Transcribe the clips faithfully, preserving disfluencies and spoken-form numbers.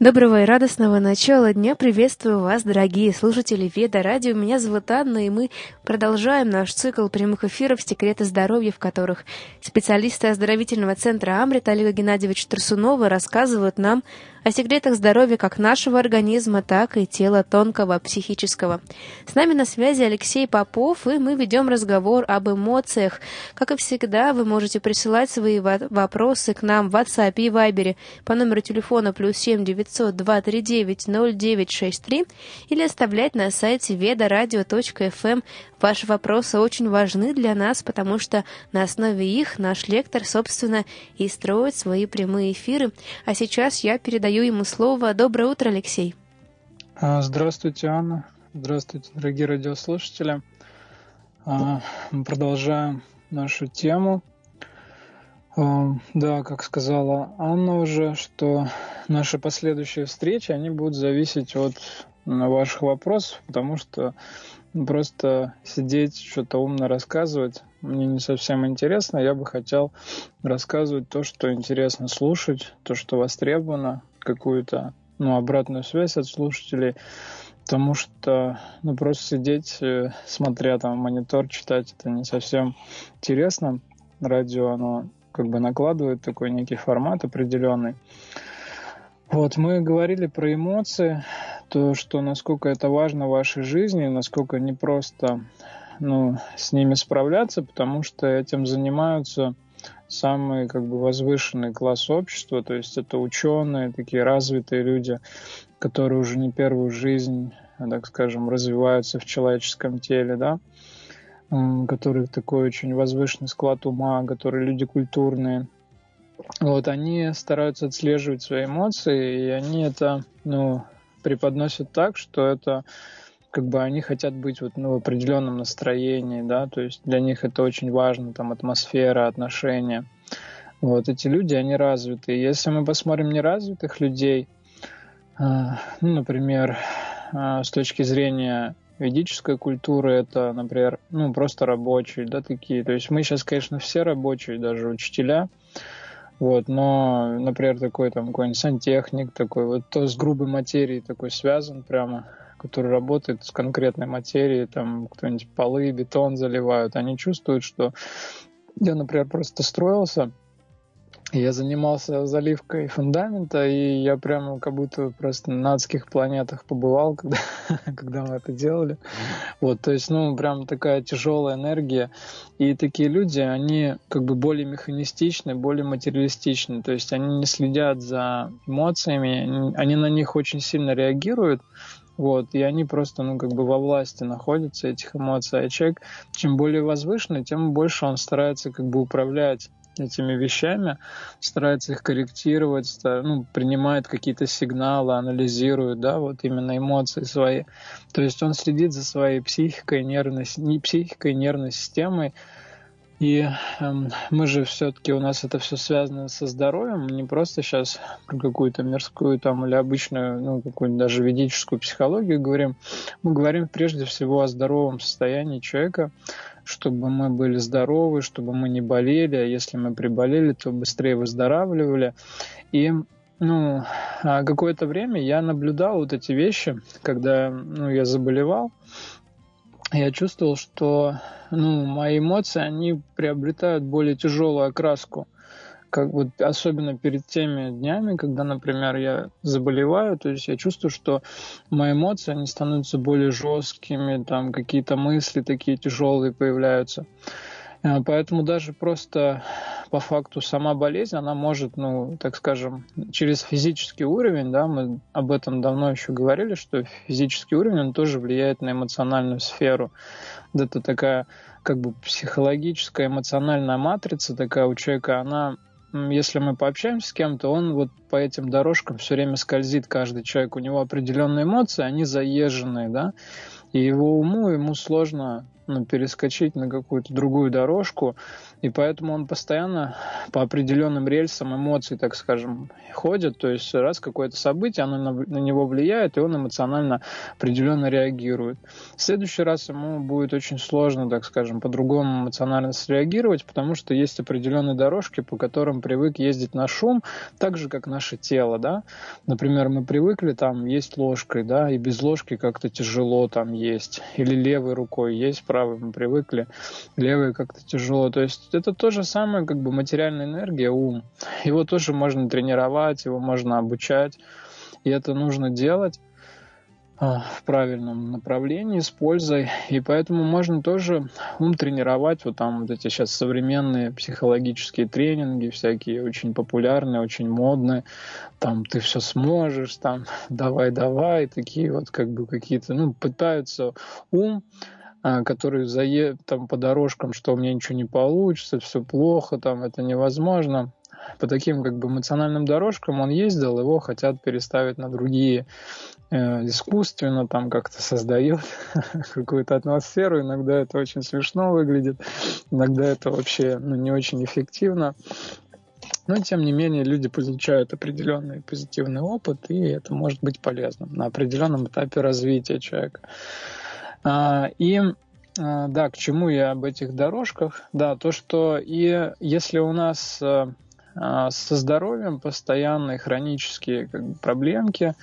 Доброго и радостного начала дня. Приветствую вас, дорогие слушатели Веда Радио. Меня зовут Анна, и мы продолжаем наш цикл прямых эфиров «Секреты здоровья», в которых специалисты оздоровительного центра «Амрит» Олега Геннадьевича Трусунова рассказывают нам о секретах здоровья как нашего организма, так и тела тонкого, психического. С нами на связи Алексей Попов, и мы ведем разговор об эмоциях. Как и всегда, вы можете присылать свои вопросы к нам в WhatsApp и Viber по номеру телефона плюс семь девятьсот два три девять ноль девять шесть три или оставлять на сайте ведарадио точка эф эм. Ваши вопросы очень важны для нас, потому что на основе их наш лектор, собственно, и строит свои прямые эфиры. А сейчас я передаю ему слово. Доброе утро, Алексей. Здравствуйте, Анна. Здравствуйте, дорогие радиослушатели. Мы продолжаем нашу тему. Да, как сказала Анна уже, что наши последующие встречи, они будут зависеть от ваших вопросов, потому что просто сидеть, что-то умно рассказывать мне не совсем интересно. Я бы хотел рассказывать то, что интересно слушать, то, что востребовано, какую-то ну, обратную связь от слушателей, потому что ну, просто сидеть, смотря там монитор, читать, это не совсем интересно. Радио, оно как бы накладывает такой некий формат определенный. Вот, мы говорили про эмоции, то, что насколько это важно в вашей жизни, насколько не просто ну, с ними справляться, потому что этим занимаются самый как бы возвышенный класс общества, то есть это ученые, такие развитые люди, которые уже не первую жизнь, так скажем, развиваются в человеческом теле, да, у которых такой очень возвышенный склад ума, которые люди культурные. Вот, они стараются отслеживать свои эмоции, и они это, ну, преподносят так, что это, как бы, они хотят быть вот, ну, в определенном настроении, да, то есть для них это очень важно, там, атмосфера, отношения. Вот, эти люди, они развитые. Если мы посмотрим неразвитых людей, ну, например, с точки зрения ведической культуры, это, например, ну, просто рабочие, да, такие. То есть мы сейчас, конечно, все рабочие, даже учителя, вот, но, например, такой там какой-нибудь сантехник, такой вот то с грубой материей такой связан прямо, который работает с конкретной материей, там кто-нибудь полы, бетон заливают, они чувствуют, что я, например, просто строился, я занимался заливкой фундамента, и я прямо как будто просто на адских планетах побывал, когда, когда мы это делали. Вот, то есть, ну, прям такая тяжелая энергия. И такие люди, они как бы более механистичны, более материалистичны. То есть они не следят за эмоциями, они на них очень сильно реагируют. Вот, и они просто, ну, как бы во власти находятся, этих эмоций. А человек, чем более возвышенный, тем больше он старается как бы управлять этими вещами, старается их корректировать, ну, принимает какие-то сигналы, анализирует, да, вот именно эмоции свои. То есть он следит за своей психикой, нервной, не психикой, нервной системой. И э, мы же все-таки, у нас это все связано со здоровьем, не просто сейчас про какую-то мирскую там или обычную, ну, какую-нибудь даже ведическую психологию говорим. Мы говорим прежде всего о здоровом состоянии человека, чтобы мы были здоровы, чтобы мы не болели, а если мы приболели, то быстрее выздоравливали. И ну, какое-то время я наблюдал вот эти вещи, когда ну, я заболевал. Я чувствовал, что ну, мои эмоции, они приобретают более тяжелую окраску. Как вот, особенно перед теми днями, когда, например, я заболеваю, то есть я чувствую, что мои эмоции, они становятся более жесткими, там какие-то мысли такие тяжелые появляются. Поэтому даже просто по факту сама болезнь, она может, ну, так скажем, через физический уровень, да, мы об этом давно еще говорили, что физический уровень, он тоже влияет на эмоциональную сферу. Вот это такая, как бы, психологическая, эмоциональная матрица такая у человека, она, если мы пообщаемся с кем-то, он вот по этим дорожкам все время скользит, каждый человек, у него определенные эмоции, они заезженные, да, и его уму, ему сложно ну, перескочить на какую-то другую дорожку, и поэтому он постоянно по определенным рельсам эмоций, так скажем, ходит, то есть раз какое-то событие, оно на, на него влияет, и он эмоционально определенно реагирует. В следующий раз ему будет очень сложно, так скажем, по-другому эмоционально среагировать, потому что есть определенные дорожки, по которым привык ездить наш ум, так же, как наше тело, да. Например, мы привыкли там есть ложкой, да, и без ложки как-то тяжело там есть, или левой рукой есть, правой мы привыкли, левой как-то тяжело, то есть это то же самое, как бы материальная энергия, ум, его тоже можно тренировать, его можно обучать, и это нужно делать в правильном направлении с пользой, и поэтому можно тоже ум тренировать, вот там вот эти сейчас современные психологические тренинги всякие, очень популярные, очень модные, там ты все сможешь, там давай-давай, такие вот как бы какие-то, ну, пытаются ум, который заедет там по дорожкам, что у меня ничего не получится, все плохо, там это невозможно. По таким как бы эмоциональным дорожкам он ездил, его хотят переставить на другие, э, искусственно там как-то создают какую-то атмосферу, иногда это очень смешно выглядит, иногда это вообще ну, не очень эффективно. Но, тем не менее, люди получают определенный позитивный опыт, и это может быть полезным на определенном этапе развития человека. И да, к чему я об этих дорожках? Да, то, что и если у нас со здоровьем постоянные хронические как бы, проблемки,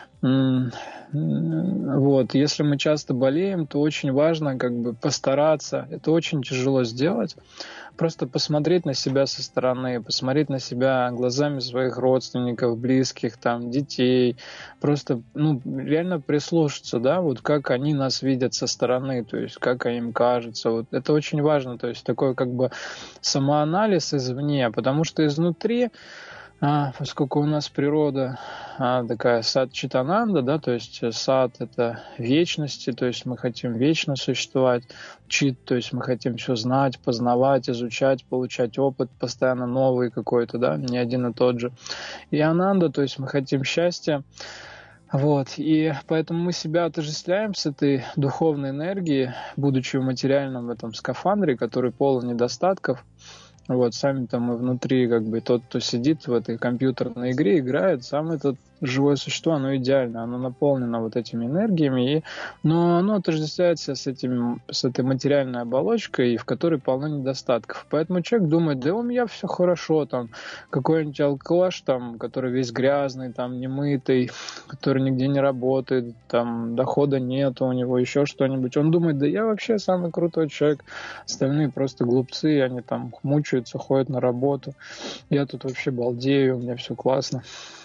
вот, если мы часто болеем, то очень важно как бы постараться, это очень тяжело сделать, просто посмотреть на себя со стороны, посмотреть на себя глазами своих родственников, близких, там, детей, просто, ну, реально прислушаться, да, вот как они нас видят со стороны, то есть как им кажется, вот это очень важно, то есть такой как бы самоанализ извне, потому что изнутри, А, поскольку у нас природа а, такая сад-читананда, да, то есть сад — это вечности, то есть мы хотим вечно существовать, чит, то есть мы хотим все знать, познавать, изучать, получать опыт постоянно новый какой-то, да, не один и тот же. И ананда, то есть мы хотим счастья, вот, и поэтому мы себя отождествляем с этой духовной энергией, будучи в материальном в этом скафандре, который полон недостатков. Вот, сами-то мы внутри, как бы, тот, кто сидит в этой компьютерной игре, играет, сам этот живое существо, оно идеально, оно наполнено вот этими энергиями, и, но оно отождествляется с, этим, с этой материальной оболочкой, в которой полно недостатков. Поэтому человек думает, да у меня все хорошо, там, какой-нибудь алкаш, там, который весь грязный, там, немытый, который нигде не работает, там, дохода нет у него, еще что-нибудь. Он думает, да я вообще самый крутой человек, остальные просто глупцы, они там мучаются, ходят на работу, я тут вообще балдею, у меня все классно.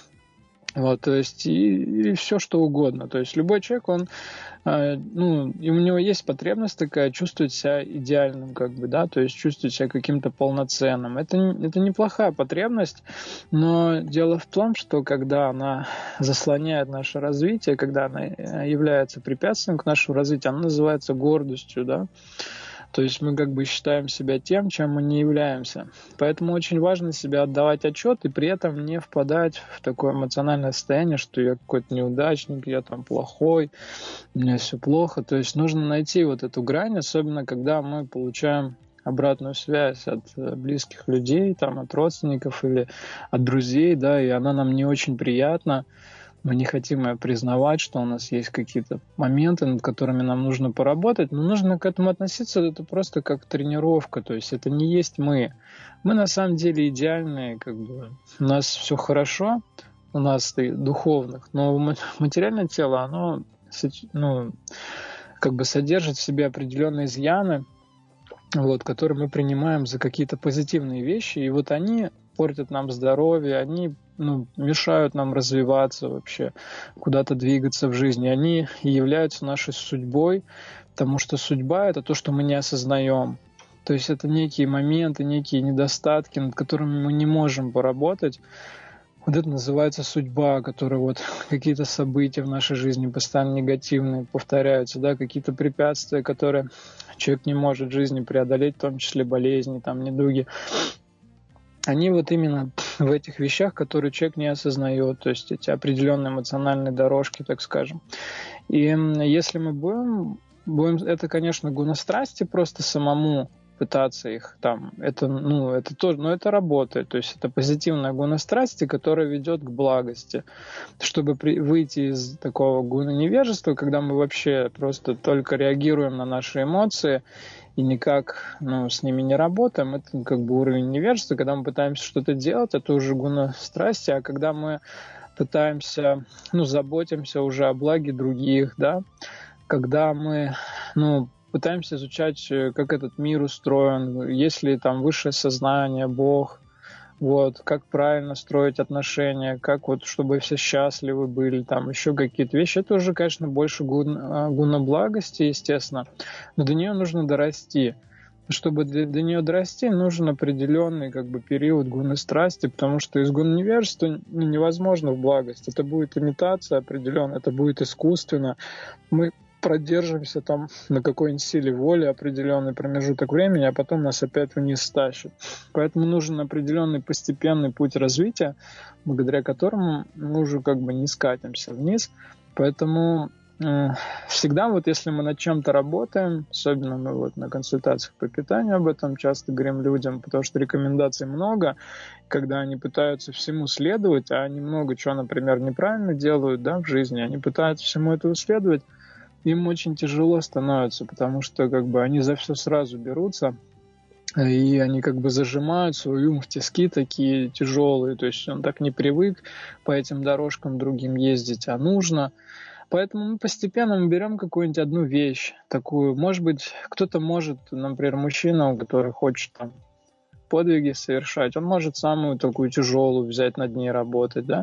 Вот, то есть и, и все что угодно. То есть любой человек, он, э, ну, и у него есть потребность такая чувствовать себя идеальным, как бы, да, то есть чувствовать себя каким-то полноценным. Это, это неплохая потребность, но дело в том, что когда она заслоняет наше развитие, когда она является препятствием к нашему развитию, она называется гордостью, да. То есть мы как бы считаем себя тем, чем мы не являемся. Поэтому очень важно себе отдавать отчет и при этом не впадать в такое эмоциональное состояние, что я какой-то неудачник, я там плохой, у меня все плохо. То есть нужно найти вот эту грань, особенно когда мы получаем обратную связь от близких людей, там, от родственников или от друзей, да, и она нам не очень приятна. Мы не хотим ее признавать, что у нас есть какие-то моменты, над которыми нам нужно поработать, но нужно к этому относиться, это просто как тренировка, то есть это не есть мы. Мы на самом деле идеальные, как бы, у нас все хорошо, у нас духовных, но материальное тело, оно, ну, как бы содержит в себе определенные изъяны, вот, которые мы принимаем за какие-то позитивные вещи, и вот они портят нам здоровье, они ну, мешают нам развиваться вообще, куда-то двигаться в жизни. Они и являются нашей судьбой, потому что судьба — это то, что мы не осознаем. То есть это некие моменты, некие недостатки, над которыми мы не можем поработать. Вот это называется судьба, которая вот какие-то события в нашей жизни постоянно негативные повторяются, да, какие-то препятствия, которые человек не может в жизни преодолеть, в том числе болезни, там, недуги. Они вот именно в этих вещах, которые человек не осознает, то есть эти определенные эмоциональные дорожки, так скажем. И если мы будем, будем это, конечно, гуна страсти просто самому пытаться их там, это, ну, это тоже, но это работает, то есть это позитивная гуна страсти, которая ведет к благости. Чтобы при, выйти из такого гуна невежества, когда мы вообще просто только реагируем на наши эмоции и никак, ну, с ними не работаем, это как бы уровень невежества. Когда мы пытаемся что-то делать, это уже гуна страсти, а когда мы пытаемся, ну, заботимся уже о благе других, да, когда мы, ну, пытаемся изучать, как этот мир устроен, есть ли там высшее сознание, Бог, вот, как правильно строить отношения, как вот, чтобы все счастливы были, там еще какие-то вещи. Это уже, конечно, больше гуна, гуна благости, естественно, но до нее нужно дорасти. Чтобы для, до нее дорасти, нужен определенный как бы период гуны страсти, потому что из гуна невежества невозможно в благость. Это будет имитация определенная, это будет искусственно. Мы продержимся там на какой-нибудь силе воли определенный промежуток времени, а потом нас опять вниз стащит. Поэтому нужен определенный постепенный путь развития, благодаря которому мы уже как бы не скатимся вниз. Поэтому э, всегда вот если мы над чем-то работаем, особенно мы вот на консультациях по питанию об этом часто говорим людям, потому что рекомендаций много, когда они пытаются всему следовать, а они много чего, например, неправильно делают, да, в жизни, они пытаются всему этому следовать, им очень тяжело становится, потому что как бы они за все сразу берутся, и они как бы зажимают свой ум в тиски такие тяжелые, то есть он так не привык по этим дорожкам другим ездить, а нужно. Поэтому мы постепенно мы берем какую-нибудь одну вещь такую. Может быть, кто-то может, например, мужчина, который хочет там подвиги совершать, он может самую такую тяжелую взять, над ней работать, да.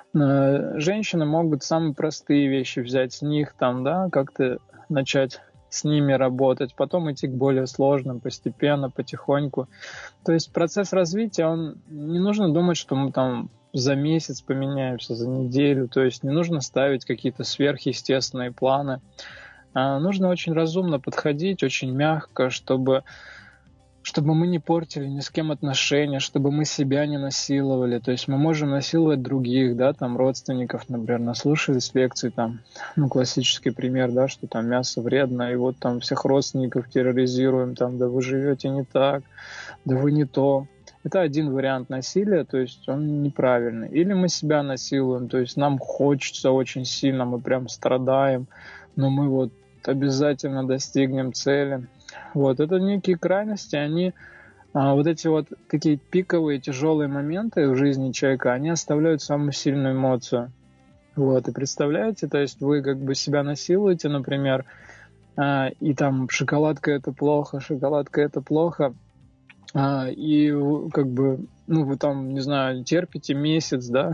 Женщины могут самые простые вещи взять, с них там, да, как-то начать с ними работать, потом идти к более сложным постепенно, потихоньку. То есть процесс развития, он не нужно думать, что мы там за месяц поменяемся, за неделю, то есть не нужно ставить какие-то сверхъестественные планы. А нужно очень разумно подходить, очень мягко, чтобы чтобы мы не портили ни с кем отношения, чтобы мы себя не насиловали. То есть мы можем насиловать других, да, там родственников, например, наслушались лекций, там, ну, классический пример, да, что там мясо вредно, и вот там всех родственников терроризируем, там, да вы живете не так, да вы не то. Это один вариант насилия, то есть он неправильный. Или мы себя насилуем, то есть нам хочется очень сильно, мы прям страдаем, но мы вот обязательно достигнем цели. Вот, это некие крайности, они, а, вот эти вот такие пиковые, тяжелые моменты в жизни человека, они оставляют самую сильную эмоцию. Вот, и представляете, то есть вы как бы себя насилуете, например, а, и там шоколадка это плохо, шоколадка это плохо, а, и как бы, ну, вы там, не знаю, терпите месяц, да,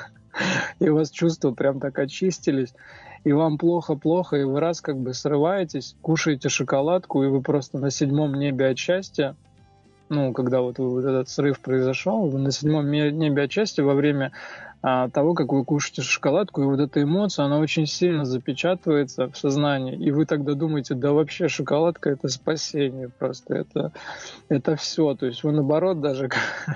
и у вас чувства прям так очистились, и вам плохо-плохо, и вы раз как бы срываетесь, кушаете шоколадку, и вы просто на седьмом небе от счастья, ну, когда вот, вот этот срыв произошел, вы на седьмом небе от счастья во время а, того, как вы кушаете шоколадку, и вот эта эмоция, она очень сильно запечатывается в сознании, и вы тогда думаете, да вообще шоколадка — это спасение просто, это, это все, то есть вы наоборот даже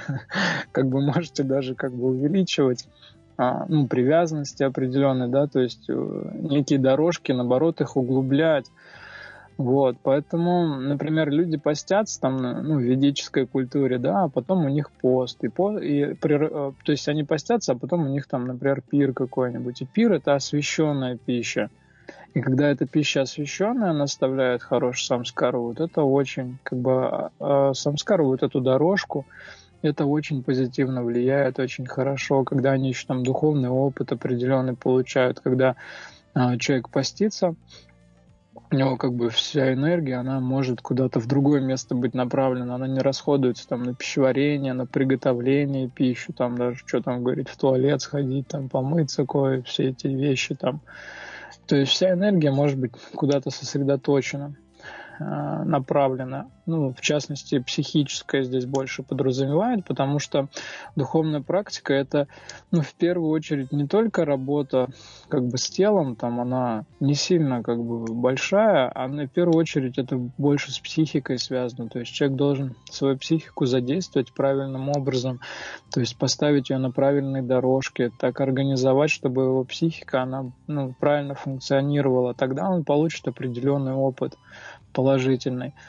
как бы можете даже как бы увеличивать А, ну, привязанности определенные, да, то есть некие дорожки, наоборот, их углублять. Вот, поэтому, например, люди постятся там, ну, в ведической культуре, да, а потом у них пост. И, по, и, то есть они постятся, а потом у них там, например, пир какой-нибудь. И пир — это освященная пища. И когда эта пища освященная, она оставляет хороший самскар, вот это очень, как бы, самскар, вот эту дорожку, это очень позитивно влияет, очень хорошо, когда они еще там духовный опыт определенный получают, когда а, человек постится, у него как бы вся энергия, она может куда-то в другое место быть направлена, она не расходуется там на пищеварение, на приготовление пищи, там даже что там говорить, в туалет сходить, там помыться, кое все эти вещи там. То есть вся энергия может быть куда-то сосредоточена, направлена, ну, в частности, психическое здесь больше подразумевает, потому что духовная практика — это, ну, в первую очередь не только работа как бы с телом, там она не сильно как бы большая, а в первую очередь это больше с психикой связано, то есть человек должен свою психику задействовать правильным образом, то есть поставить ее на правильные дорожки, так организовать, чтобы его психика, она, ну, правильно функционировала, тогда он получит определенный опыт положительный.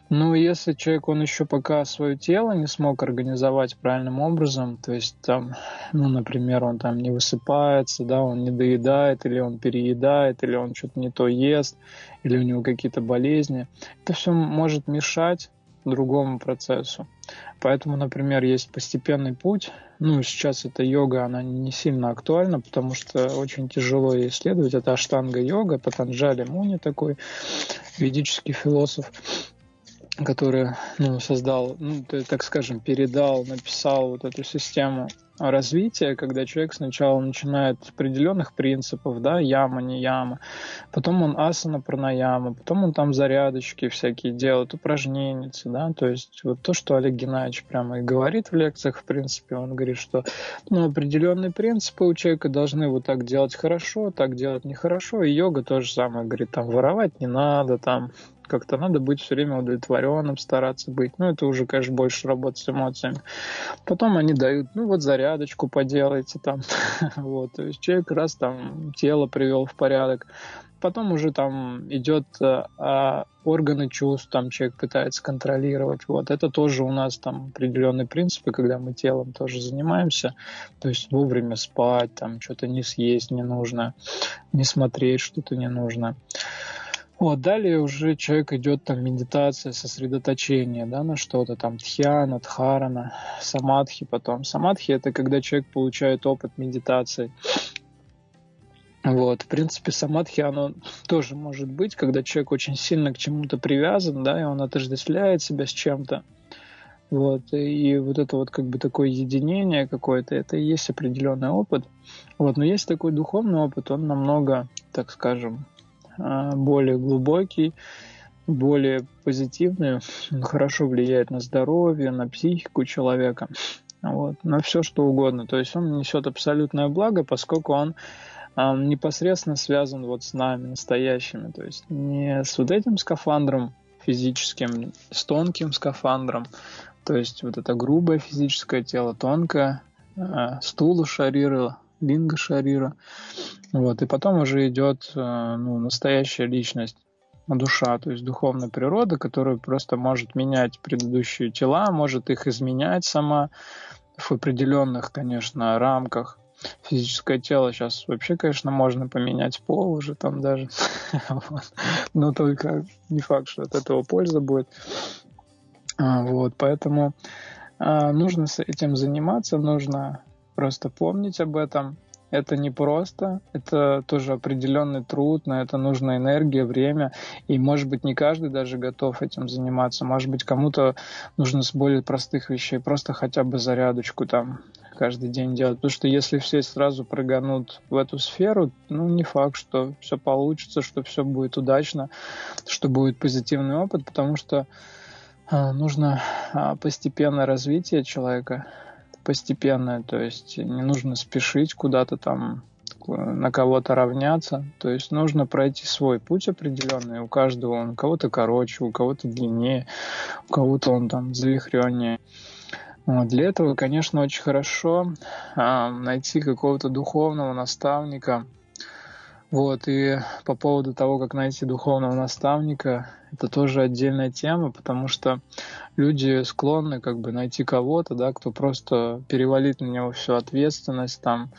Ну, если человек, он еще пока свое тело не смог организовать правильным образом, то есть там, ну, например, он там не высыпается, да, он не доедает, или он переедает, или он что-то не то ест, или у него какие-то болезни, это все может мешать другому процессу. Поэтому, например, есть постепенный путь. Ну, сейчас эта йога, она не сильно актуальна, потому что очень тяжело ей исследовать. Это аштанга-йога, Патанджали Муни такой, ведический философ, который, ну, создал, ну, так скажем, передал, написал вот эту систему развития, когда человек сначала начинает с определенных принципов, да, яма, не яма, потом он асана, пранаяма, потом он там зарядочки всякие делает, упражнения, да, то есть вот то, что Олег Геннадьевич прямо и говорит в лекциях, в принципе, он говорит, что, ну, определенные принципы у человека должны вот так делать хорошо, так делать нехорошо, и йога тоже самое, говорит, там, воровать не надо, там, как-то надо быть все время удовлетворенным, стараться быть. Ну, это уже, конечно, больше работа с эмоциями. Потом они дают, ну, вот зарядочку поделайте там. Вот, то есть человек раз там тело привел в порядок. Потом уже там идет а, органы чувств, там человек пытается контролировать. Вот, это тоже у нас там определенные принципы, когда мы телом тоже занимаемся. То есть вовремя спать, там что-то не съесть не нужно, не смотреть что-то не нужно. Вот, далее уже человек идет там медитация, сосредоточение, да, на что-то там, дхьяна, дхарана, самадхи потом. Самадхи — это когда человек получает опыт медитации. Вот, в принципе, самадхи, оно тоже может быть, когда человек очень сильно к чему-то привязан, да, и он отождествляет себя с чем-то. Вот, и вот это вот как бы такое единение какое-то, это и есть определенный опыт. Вот, но есть такой духовный опыт, он намного, так скажем, более глубокий, более позитивный, он хорошо влияет на здоровье, на психику человека, вот, на все что угодно. То есть он несет абсолютное благо, поскольку он а, непосредственно связан вот с нами, настоящими. То есть не с вот этим скафандром физическим, с тонким скафандром. То есть вот это грубое физическое тело, тонкое, а, стула шарира, линга шарира. Вот, и потом уже идет ну, настоящая личность, душа, то есть духовная природа, которая просто может менять предыдущие тела, может их изменять сама в определенных, конечно, рамках. Физическое тело сейчас вообще, конечно, можно поменять пол уже там даже, но только не факт, что от этого польза будет. Вот, поэтому нужно с этим заниматься, нужно просто помнить об этом. Это непросто, это тоже определенный труд, на это нужна энергия, время, и, может быть, не каждый даже готов этим заниматься, может быть, кому-то нужно с более простых вещей, просто хотя бы зарядочку там каждый день делать, потому что если все сразу прыганут в эту сферу, ну, не факт, что все получится, что все будет удачно, что будет позитивный опыт, потому что а, нужно а, постепенное развитие человека, постепенное, то есть не нужно спешить куда-то там, на кого-то равняться, то есть нужно пройти свой путь определенный, у каждого он, у кого-то короче, у кого-то длиннее, у кого-то он там завихреннее. Вот. Для этого, конечно, очень хорошо а, найти какого-то духовного наставника. Вот, и по поводу того, как найти духовного наставника, это тоже отдельная тема, потому что люди склонны как бы найти кого-то, да, кто просто перевалит на него всю ответственность там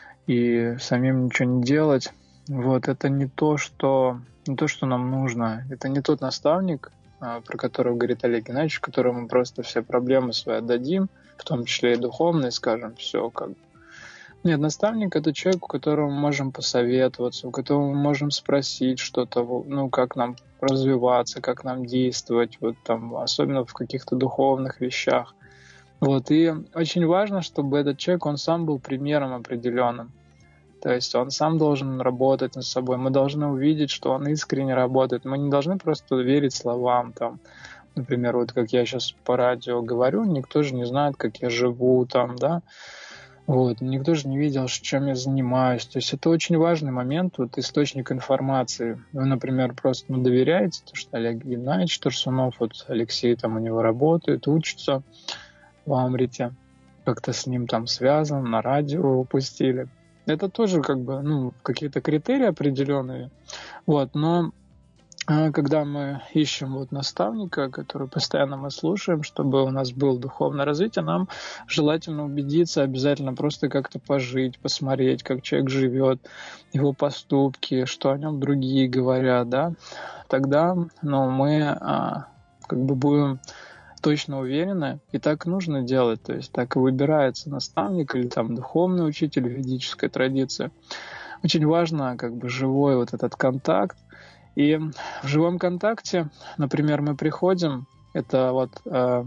и самим ничего не делать. Вот, это не то, что, не то, что нам нужно. Это не тот наставник, про которого говорит Олег Геннадьевич, которому мы просто все проблемы свои отдадим, в том числе и духовные, скажем, все как бы. Нет, наставник — это человек, у которого мы можем посоветоваться, у которого мы можем спросить что-то, ну, как нам развиваться, как нам действовать, вот там, особенно в каких-то духовных вещах. Вот, и очень важно, чтобы этот человек, он сам был примером определенным. То есть он сам должен работать над собой. Мы должны увидеть, что он искренне работает. Мы не должны просто верить словам, там, например, вот как я сейчас по радио говорю, никто же не знает, как я живу, там, да. Вот, никто же не видел, чем я занимаюсь. То есть это очень важный момент, вот источник информации. Вы, например, просто ну, доверяете, то, что Олег Геннадьевич Турсунов, вот Алексей там у него работает, учится в Амрите, как-то с ним там связан, на радио выпустили. Это тоже как бы ну, какие-то критерии определенные. Вот, но когда мы ищем вот наставника, который постоянно мы слушаем, чтобы у нас было духовное развитие, нам желательно убедиться, обязательно просто как-то пожить, посмотреть, как человек живет, его поступки, что о нем другие говорят, да, тогда, ну, мы а, как бы будем точно уверены, и так нужно делать, то есть так и выбирается наставник или там духовный учитель в ведической традиции. Очень важно как бы живой вот этот контакт. И в живом контакте, например, мы приходим, это вот, э,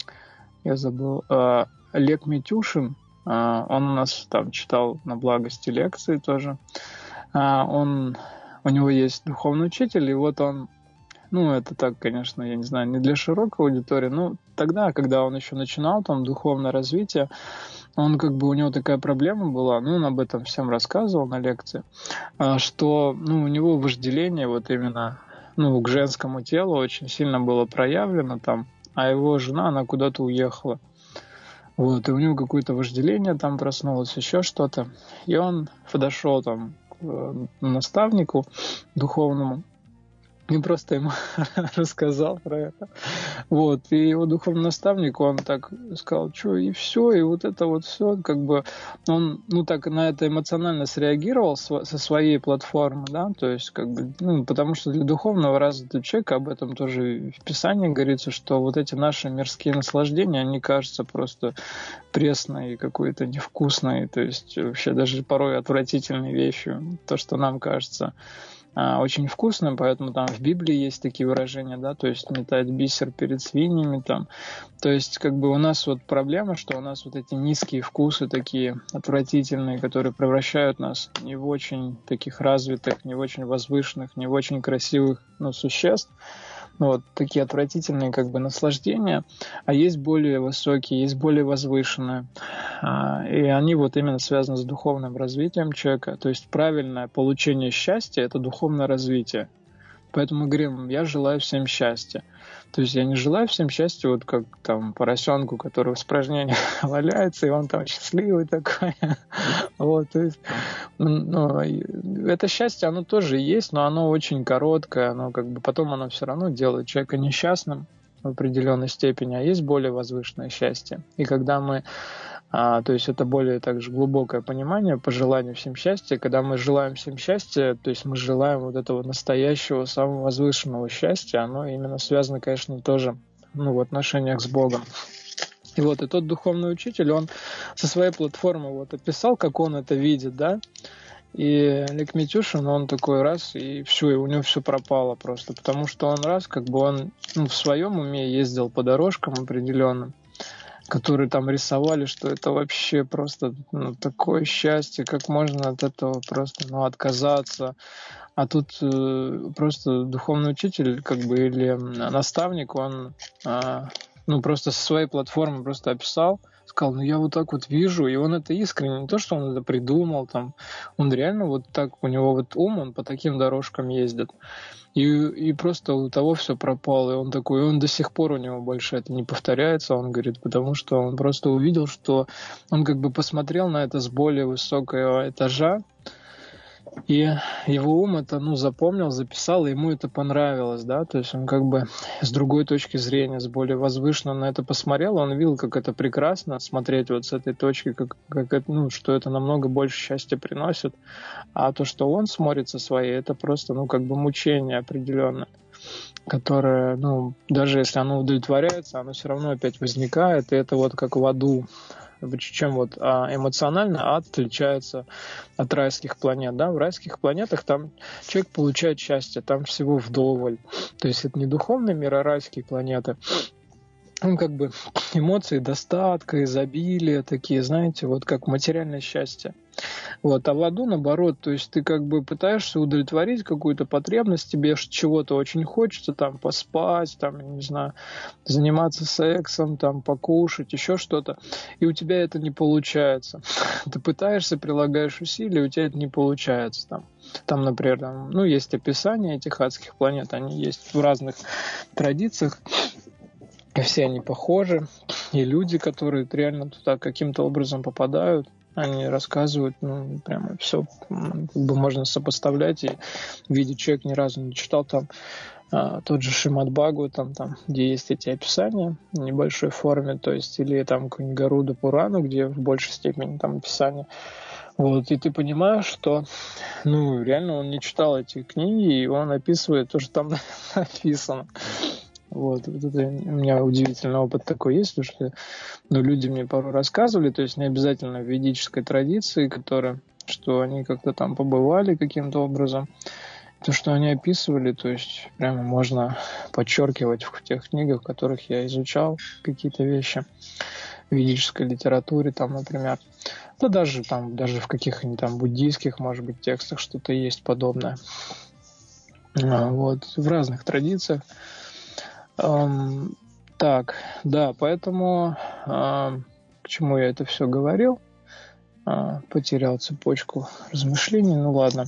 я забыл, э, Олег Митюшин, э, он у нас там читал на благости лекции тоже, э, он, у него есть духовный учитель, и вот он, ну, это так, конечно, я не знаю, не для широкой аудитории, но тогда, когда он еще начинал там духовное развитие, он как бы, у него такая проблема была, ну, он об этом всем рассказывал на лекции, что, ну, у него вожделение вот именно, ну, к женскому телу очень сильно было проявлено там, а его жена, она куда-то уехала. Вот, и у него какое-то вожделение там проснулось, еще что-то. И он подошел там к наставнику духовному, и просто ему рассказал про это. Вот. И его духовный наставник, он так сказал, что и все, и вот это вот все, как бы он, ну, так на это эмоционально среагировал со своей платформы, да, то есть, как бы, ну, потому что для духовного развитого человека, об этом тоже в Писании говорится, что вот эти наши мирские наслаждения, они кажутся просто пресной, какой-то невкусной, то есть вообще даже порой отвратительной вещью, то, что нам кажется очень вкусным, поэтому там в Библии есть такие выражения, да, то есть метать бисер перед свиньями там, то есть как бы у нас вот проблема, что у нас вот эти низкие вкусы такие отвратительные, которые превращают нас не в очень таких развитых, не в очень возвышенных, не в очень красивых, ну, существ, вот такие отвратительные как бы наслаждения, а есть более высокие, есть более возвышенные, и они вот именно связаны с духовным развитием человека, то есть правильное получение счастья – это духовное развитие. Поэтому мы говорим, я желаю всем счастья. То есть я не желаю всем счастья, вот как там поросенку, который в испражнениях валяется, и он там счастливый такой. Вот, то есть, ну, это счастье, оно тоже есть, но оно очень короткое, оно как бы потом оно все равно делает человека несчастным в определенной степени, а есть более возвышенное счастье. И когда мы А, то есть это более также глубокое понимание по желанию всем счастья. Когда мы желаем всем счастья, то есть мы желаем вот этого настоящего, самого возвышенного счастья, оно именно связано, конечно, тоже, ну, в отношениях с Богом. И вот и тот духовный учитель, он со своей платформы вот описал, как он это видит, да, и Олег Митюшин, он такой раз, и все, и у него все пропало просто, потому что он раз, как бы он, ну, в своем уме ездил по дорожкам определенным, которые там рисовали, что это вообще просто, ну, такое счастье, как можно от этого просто, ну, отказаться. А тут э, просто духовный учитель, как бы, или наставник, он э, ну, просто со своей платформы просто описал, сказал, ну, я вот так вот вижу, и он это искренне, не то, что он это придумал, там, он реально вот так, у него вот ум, он по таким дорожкам ездит. И, и просто у того все пропало, и он такой, и он до сих пор у него больше это не повторяется, он говорит, потому что он просто увидел, что он как бы посмотрел на это с более высокого этажа, и его ум это, ну, запомнил, записал, и ему это понравилось, да, то есть он как бы с другой точки зрения, с более возвышенно на это посмотрел, он видел, как это прекрасно смотреть вот с этой точки, как, как это, ну, что это намного больше счастья приносит, а то, что он смотрит со своей, это просто, ну, как бы мучение определенное, которое, ну, даже если оно удовлетворяется, оно все равно опять возникает, и это вот как в аду. Чем вот эмоционально ад отличается от райских планет. Да? В райских планетах там человек получает счастье, там всего вдоволь. То есть это не духовный мир, а райские планеты. Ну, как бы эмоции достатка, изобилия, такие, знаете, вот как материальное счастье. Вот, а в аду наоборот, то есть ты как бы пытаешься удовлетворить какую-то потребность, тебе чего-то очень хочется, там, поспать, там, не знаю, заниматься сексом, там, покушать, еще что-то, и у тебя это не получается. Ты пытаешься, прилагаешь усилия, у тебя это не получается, там. Там, например, там, ну, есть описание этих адских планет, они есть в разных традициях, и все они похожи, и люди, которые реально туда каким-то образом попадают, Они рассказывают, ну, прямо все, как бы можно сопоставлять и видеть, человек ни разу не читал там а, тот же Шримад Бхагаватам, там, где есть эти описания в небольшой форме, то есть, или там какой-нибудь Гаруда Пурану, где в большей степени там описания. Вот, и ты понимаешь, что, ну, реально он не читал эти книги, и он описывает то, что там написано. Вот, вот это у меня удивительный опыт такой есть, потому что, ну, люди мне порой рассказывали, то есть не обязательно в ведической традиции, которая, что они как-то там побывали каким-то образом, то, что они описывали, то есть прямо можно подчеркивать в тех книгах, в которых я изучал какие-то вещи в ведической литературе, там, например, да даже там, даже в каких-нибудь там буддийских, может быть, текстах что-то есть подобное. Вот, в разных традициях. Um, так, да, поэтому uh, к чему я это все говорил? Uh, потерял цепочку размышлений, ну ладно.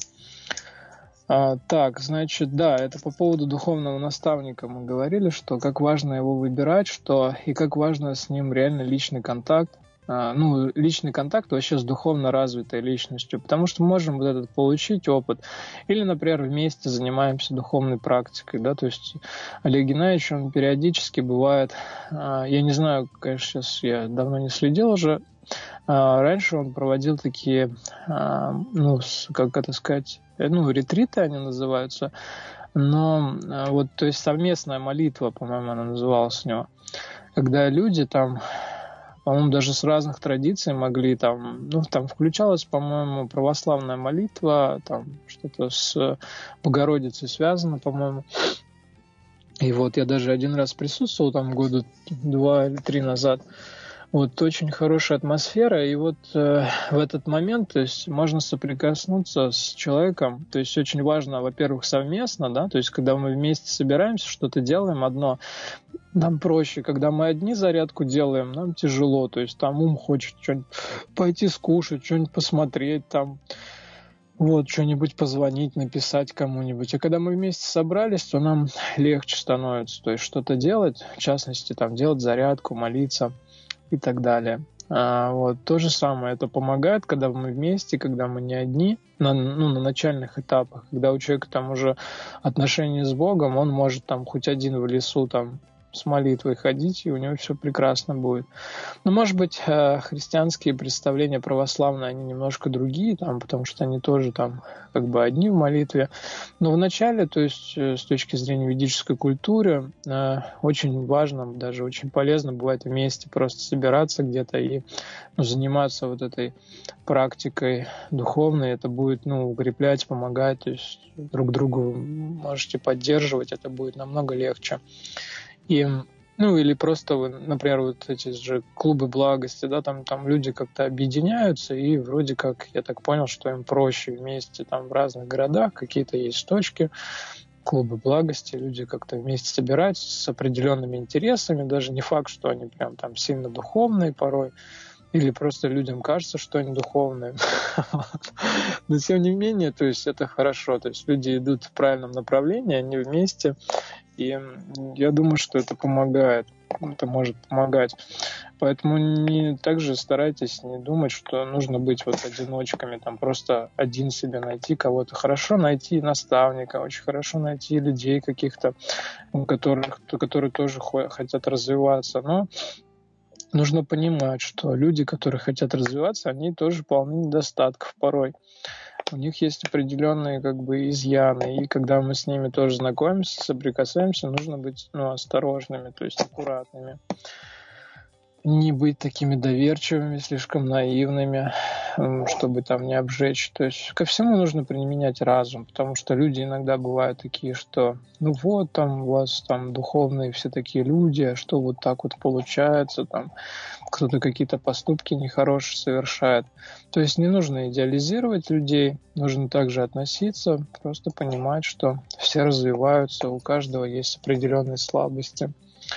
Uh, так, значит, да, это по поводу духовного наставника мы говорили, что как важно его выбирать, что и как важно с ним реально личный контакт. Uh, ну, личный контакт вообще с духовно развитой личностью, потому что мы можем вот этот получить опыт. Или, например, вместе занимаемся духовной практикой, да, то есть Олег Геннадьевич, он периодически бывает, uh, я не знаю, конечно, сейчас я давно не следил уже, uh, раньше он проводил такие, uh, ну, как это сказать, ну, ретриты они называются, но uh, вот, то есть совместная молитва, по-моему, она называлась у него, когда люди там, по-моему, даже с разных традиций могли там, ну, там включалась, по-моему, православная молитва, там что-то с Богородицей связано, по-моему. И вот я даже один раз присутствовал там года два или три назад. Вот очень хорошая атмосфера, и вот э, в этот момент, то есть можно соприкоснуться с человеком, то есть очень важно, во-первых, совместно, да, то есть когда мы вместе собираемся, что-то делаем одно, нам проще, когда мы одни зарядку делаем, нам тяжело, то есть там ум хочет что-нибудь пойти скушать, что-нибудь посмотреть, там, вот, что-нибудь позвонить, написать кому-нибудь. А когда мы вместе собрались, то нам легче становится, то есть что-то делать, в частности, там, делать зарядку, молиться и так далее. А, вот, то же самое, это помогает, когда мы вместе, когда мы не одни, на, ну, на начальных этапах, когда у человека там уже отношения с Богом, он может там хоть один в лесу там с молитвой ходить, и у него все прекрасно будет. Но, может быть, христианские представления православные, они немножко другие, там, потому что они тоже там как бы одни в молитве. Но вначале, то есть с точки зрения ведической культуры, очень важно, даже очень полезно бывает вместе просто собираться где-то и, ну, заниматься вот этой практикой духовной. Это будет, ну, укреплять, помогать, то есть друг другу можете поддерживать, это будет намного легче. И, ну, или просто, например, вот эти же клубы благости, да, там, там люди как-то объединяются, и вроде как, я так понял, что им проще вместе там в разных городах, какие-то есть точки, клубы благости, люди как-то вместе собираются с определенными интересами, даже не факт, что они прям там сильно духовные порой, или просто людям кажется, что они духовные. Но тем не менее, то есть это хорошо, то есть люди идут в правильном направлении, они вместе, и я думаю, что это помогает, это может помогать. Поэтому не, также старайтесь не думать, что нужно быть вот одиночками, там просто один себе найти кого-то. Хорошо найти наставника, очень хорошо найти людей каких-то, которых, которые тоже хотят развиваться, но нужно понимать, что люди, которые хотят развиваться, они тоже полны недостатков порой. У них есть определенные как бы изъяны, и когда мы с ними тоже знакомимся, соприкасаемся, нужно быть, ну, осторожными, то есть аккуратными. Не быть такими доверчивыми, слишком наивными, чтобы там не обжечь. То есть ко всему нужно применять разум, потому что люди иногда бывают такие, что ну вот там у вас там духовные все такие люди, а что вот так вот получается, там кто-то какие-то поступки нехорошие совершает. То есть не нужно идеализировать людей, нужно также относиться, просто понимать, что все развиваются, у каждого есть определенные слабости.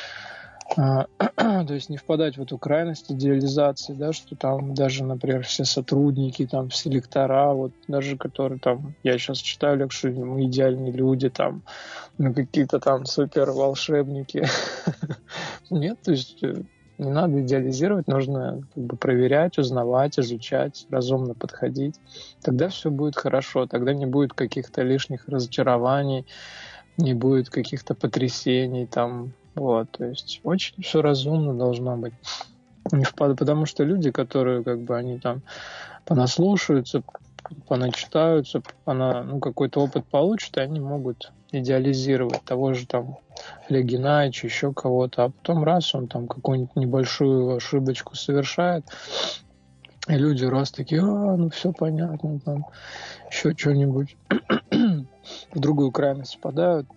То есть не впадать в эту крайность идеализации, да, что там даже, например, все сотрудники, там, все лектора, вот даже которые там, я сейчас читаю лекцию, мы идеальные люди, там, ну, какие-то там супер волшебники. Нет, то есть не надо идеализировать, нужно как бы проверять, узнавать, изучать, разумно подходить. Тогда все будет хорошо, тогда не будет каких-то лишних разочарований, не будет каких-то потрясений там, вот, то есть очень все разумно должно быть. Не впад... Потому что люди, которые как бы они там понаслушаются, поначитаются, пона... ну, какой-то опыт получат, и они могут идеализировать того же там Олега Геннадьевича, еще кого-то, а потом раз он там какую-нибудь небольшую ошибочку совершает, и люди раз такие, а, ну все понятно, там еще что-нибудь в другую крайность впадают.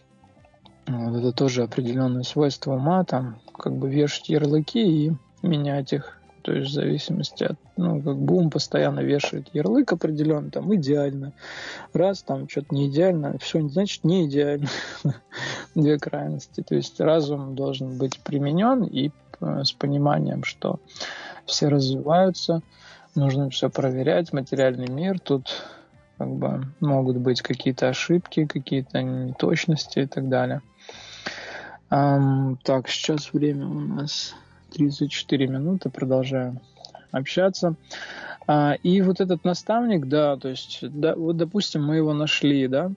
Вот это тоже определенное свойство ума, там как бы вешать ярлыки и менять их. То есть в зависимости от, ну, как бы ум постоянно вешает ярлык определенный, там идеально. Раз там что-то не идеально, все, значит не идеально. Две крайности. То есть разум должен быть применен и с пониманием, что все развиваются, нужно все проверять, материальный мир, тут как бы могут быть какие-то ошибки, какие-то неточности и так далее. Um, так, сейчас время у нас тридцать четыре минуты, продолжаем общаться. А, и вот этот наставник, да, то есть, да, вот, допустим, мы его нашли, да,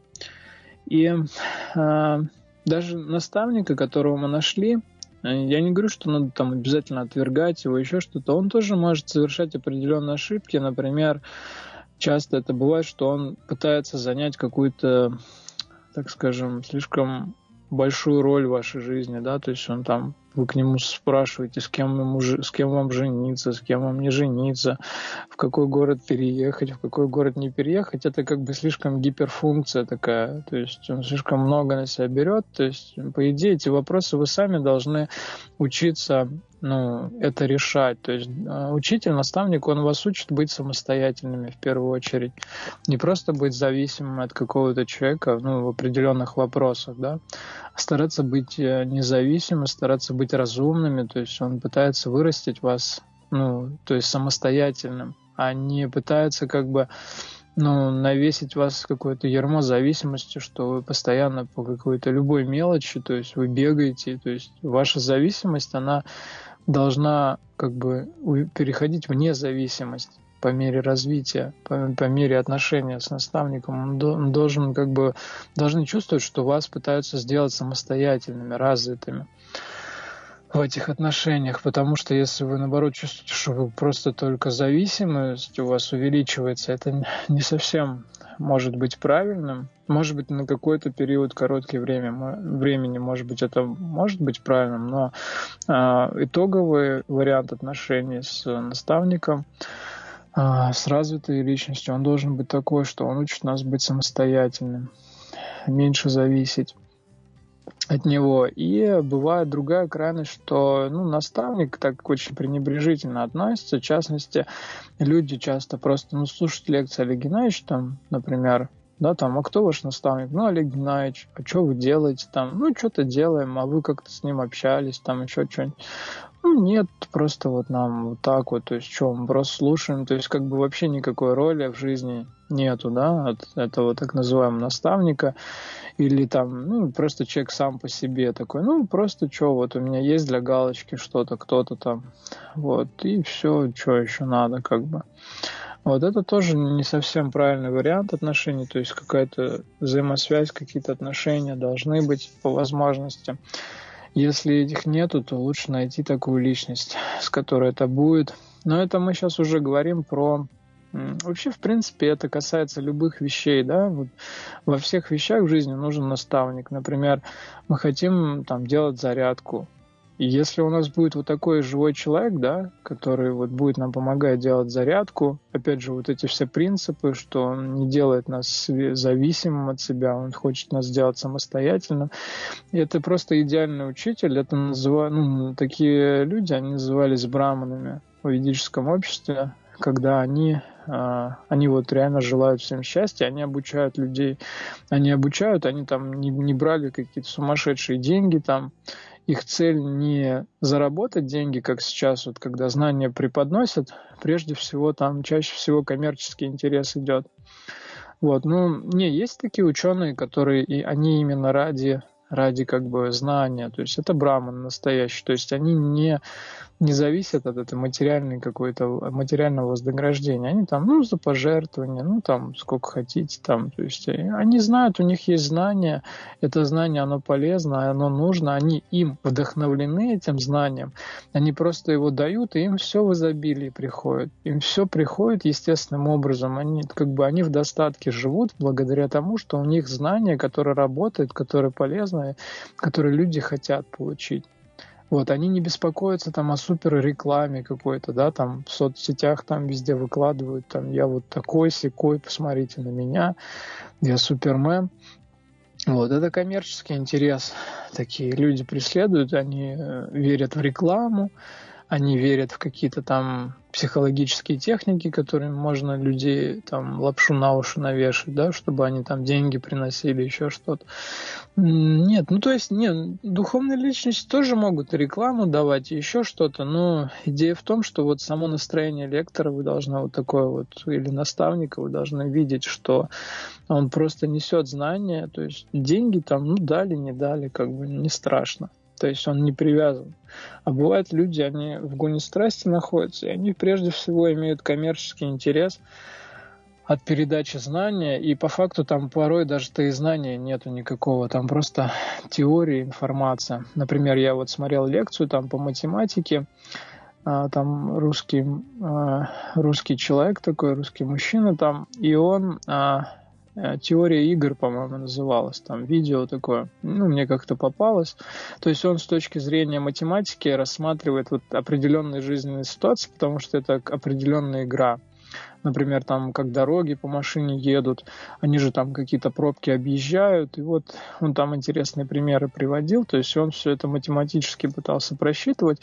и а, даже наставника, которого мы нашли, я не говорю, что надо там обязательно отвергать его, еще что-то, он тоже может совершать определенные ошибки, например, часто это бывает, что он пытается занять какую-то, так скажем, слишком большую роль в вашей жизни, да, то есть он там, вы к нему спрашиваете, с кем, ему, с кем вам жениться, с кем вам не жениться, в какой город переехать, в какой город не переехать, это как бы слишком гиперфункция такая, то есть он слишком много на себя берет, то есть, по идее, эти вопросы вы сами должны учиться, ну, это решать, то есть учитель, наставник, он вас учит быть самостоятельными в первую очередь, не просто быть зависимым от какого-то человека, ну, в определенных вопросах, да, а стараться быть независимым, стараться быть разумными, то есть он пытается вырастить вас, ну, то есть самостоятельным, а не пытается как бы, ну, навесить вас какое-то ярмо зависимости, что вы постоянно по какой-то любой мелочи, то есть вы бегаете, то есть ваша зависимость, она должна как бы переходить в независимость по мере развития, по, по мере отношения с наставником. Он, до, он должен как бы должны чувствовать, что вас пытаются сделать самостоятельными, развитыми в этих отношениях, потому что если вы, наоборот, чувствуете, что вы просто только зависимость у вас увеличивается, это не совсем может быть правильным. Может быть, на какой-то период, короткое время, времени, может быть, это может быть правильным, но а, итоговый вариант отношений с наставником, а, с развитой личностью, он должен быть такой, что он учит нас быть самостоятельным, меньше зависеть от него. И бывает другая крайность, что ну, наставник так очень пренебрежительно относится. В частности, люди часто просто ну, слушают лекции Олега Геннадьевича, там, например, да, там, а кто ваш наставник? Ну, Олег Геннадьевич, а что вы делаете там? Ну, что-то делаем, а вы как-то с ним общались, там еще что-нибудь. Ну, нет, просто вот нам вот так вот, то есть что, мы просто слушаем, то есть как бы вообще никакой роли в жизни нету, да, от этого так называемого наставника, или там, ну, просто человек сам по себе такой, ну, просто что, вот у меня есть для галочки что-то, кто-то там, вот, и все, что еще надо, как бы. Вот это тоже не совсем правильный вариант отношений, то есть какая-то взаимосвязь, какие-то отношения должны быть по возможности. Если этих нету, то лучше найти такую личность, с которой это будет. Но это мы сейчас уже говорим про... Вообще, в принципе, это касается любых вещей, да. Вот во всех вещах в жизни нужен наставник. Например, мы хотим там делать зарядку. И если у нас будет вот такой живой человек, да, который вот будет нам помогать делать зарядку, опять же, вот эти все принципы, что он не делает нас зависимым от себя, он хочет нас сделать самостоятельным. И это просто идеальный учитель. Это называют, ну, такие люди, они назывались браманами в ведическом обществе, когда они, они вот реально желают всем счастья, они обучают людей, они обучают, они там не, не брали какие-то сумасшедшие деньги там. Их цель не заработать деньги, как сейчас, вот, когда знания преподносят, прежде всего там чаще всего коммерческий интерес идет. Вот, ну, не, есть такие ученые, которые, и они именно ради ради как бы знания. То есть это браманы настоящие. То есть они не, не зависят от этой материальной какой-то, материального вознаграждения. Они там, ну, за пожертвование, ну, там, сколько хотите, там. То есть они знают, у них есть знания, это знание, оно полезно, оно нужно, они им вдохновлены этим знанием, они просто его дают, и им все в изобилии приходит. Им все приходит естественным образом. Они как бы они в достатке живут благодаря тому, что у них знания, которые работают, которые полезны, которые люди хотят получить. Вот, они не беспокоятся там о супер рекламе какой-то, да, там в соцсетях там везде выкладывают, там я вот такой, сякой, посмотрите на меня, я супермен. Вот, это коммерческий интерес. Такие люди преследуют, они верят в рекламу, они верят в какие-то там психологические техники, которыми можно людей там лапшу на уши навешать, да, чтобы они там деньги приносили, еще что-то. Нет, ну то есть, нет, духовные личности тоже могут рекламу давать, и еще что-то, но идея в том, что вот само настроение лектора вы должны вот такое вот, или наставника вы должны видеть, что он просто несет знания, то есть деньги там, ну дали, не дали, как бы не страшно. То есть он не привязан. А бывают люди, они в гоне страсти находятся, и они прежде всего имеют коммерческий интерес от передачи знания, и по факту там порой даже-то и знания нету никакого, там просто теория, информация. Например, я вот смотрел лекцию там по математике, там русский, русский человек такой, русский мужчина там, и он... Теория игр, по-моему, называлась, там видео такое, ну, мне как-то попалось. То есть он с точки зрения математики рассматривает вот определенные жизненные ситуации, потому что это определенная игра. Например, там, как дороги по машине едут, они же там какие-то пробки объезжают, и вот он там интересные примеры приводил, то есть он все это математически пытался просчитывать.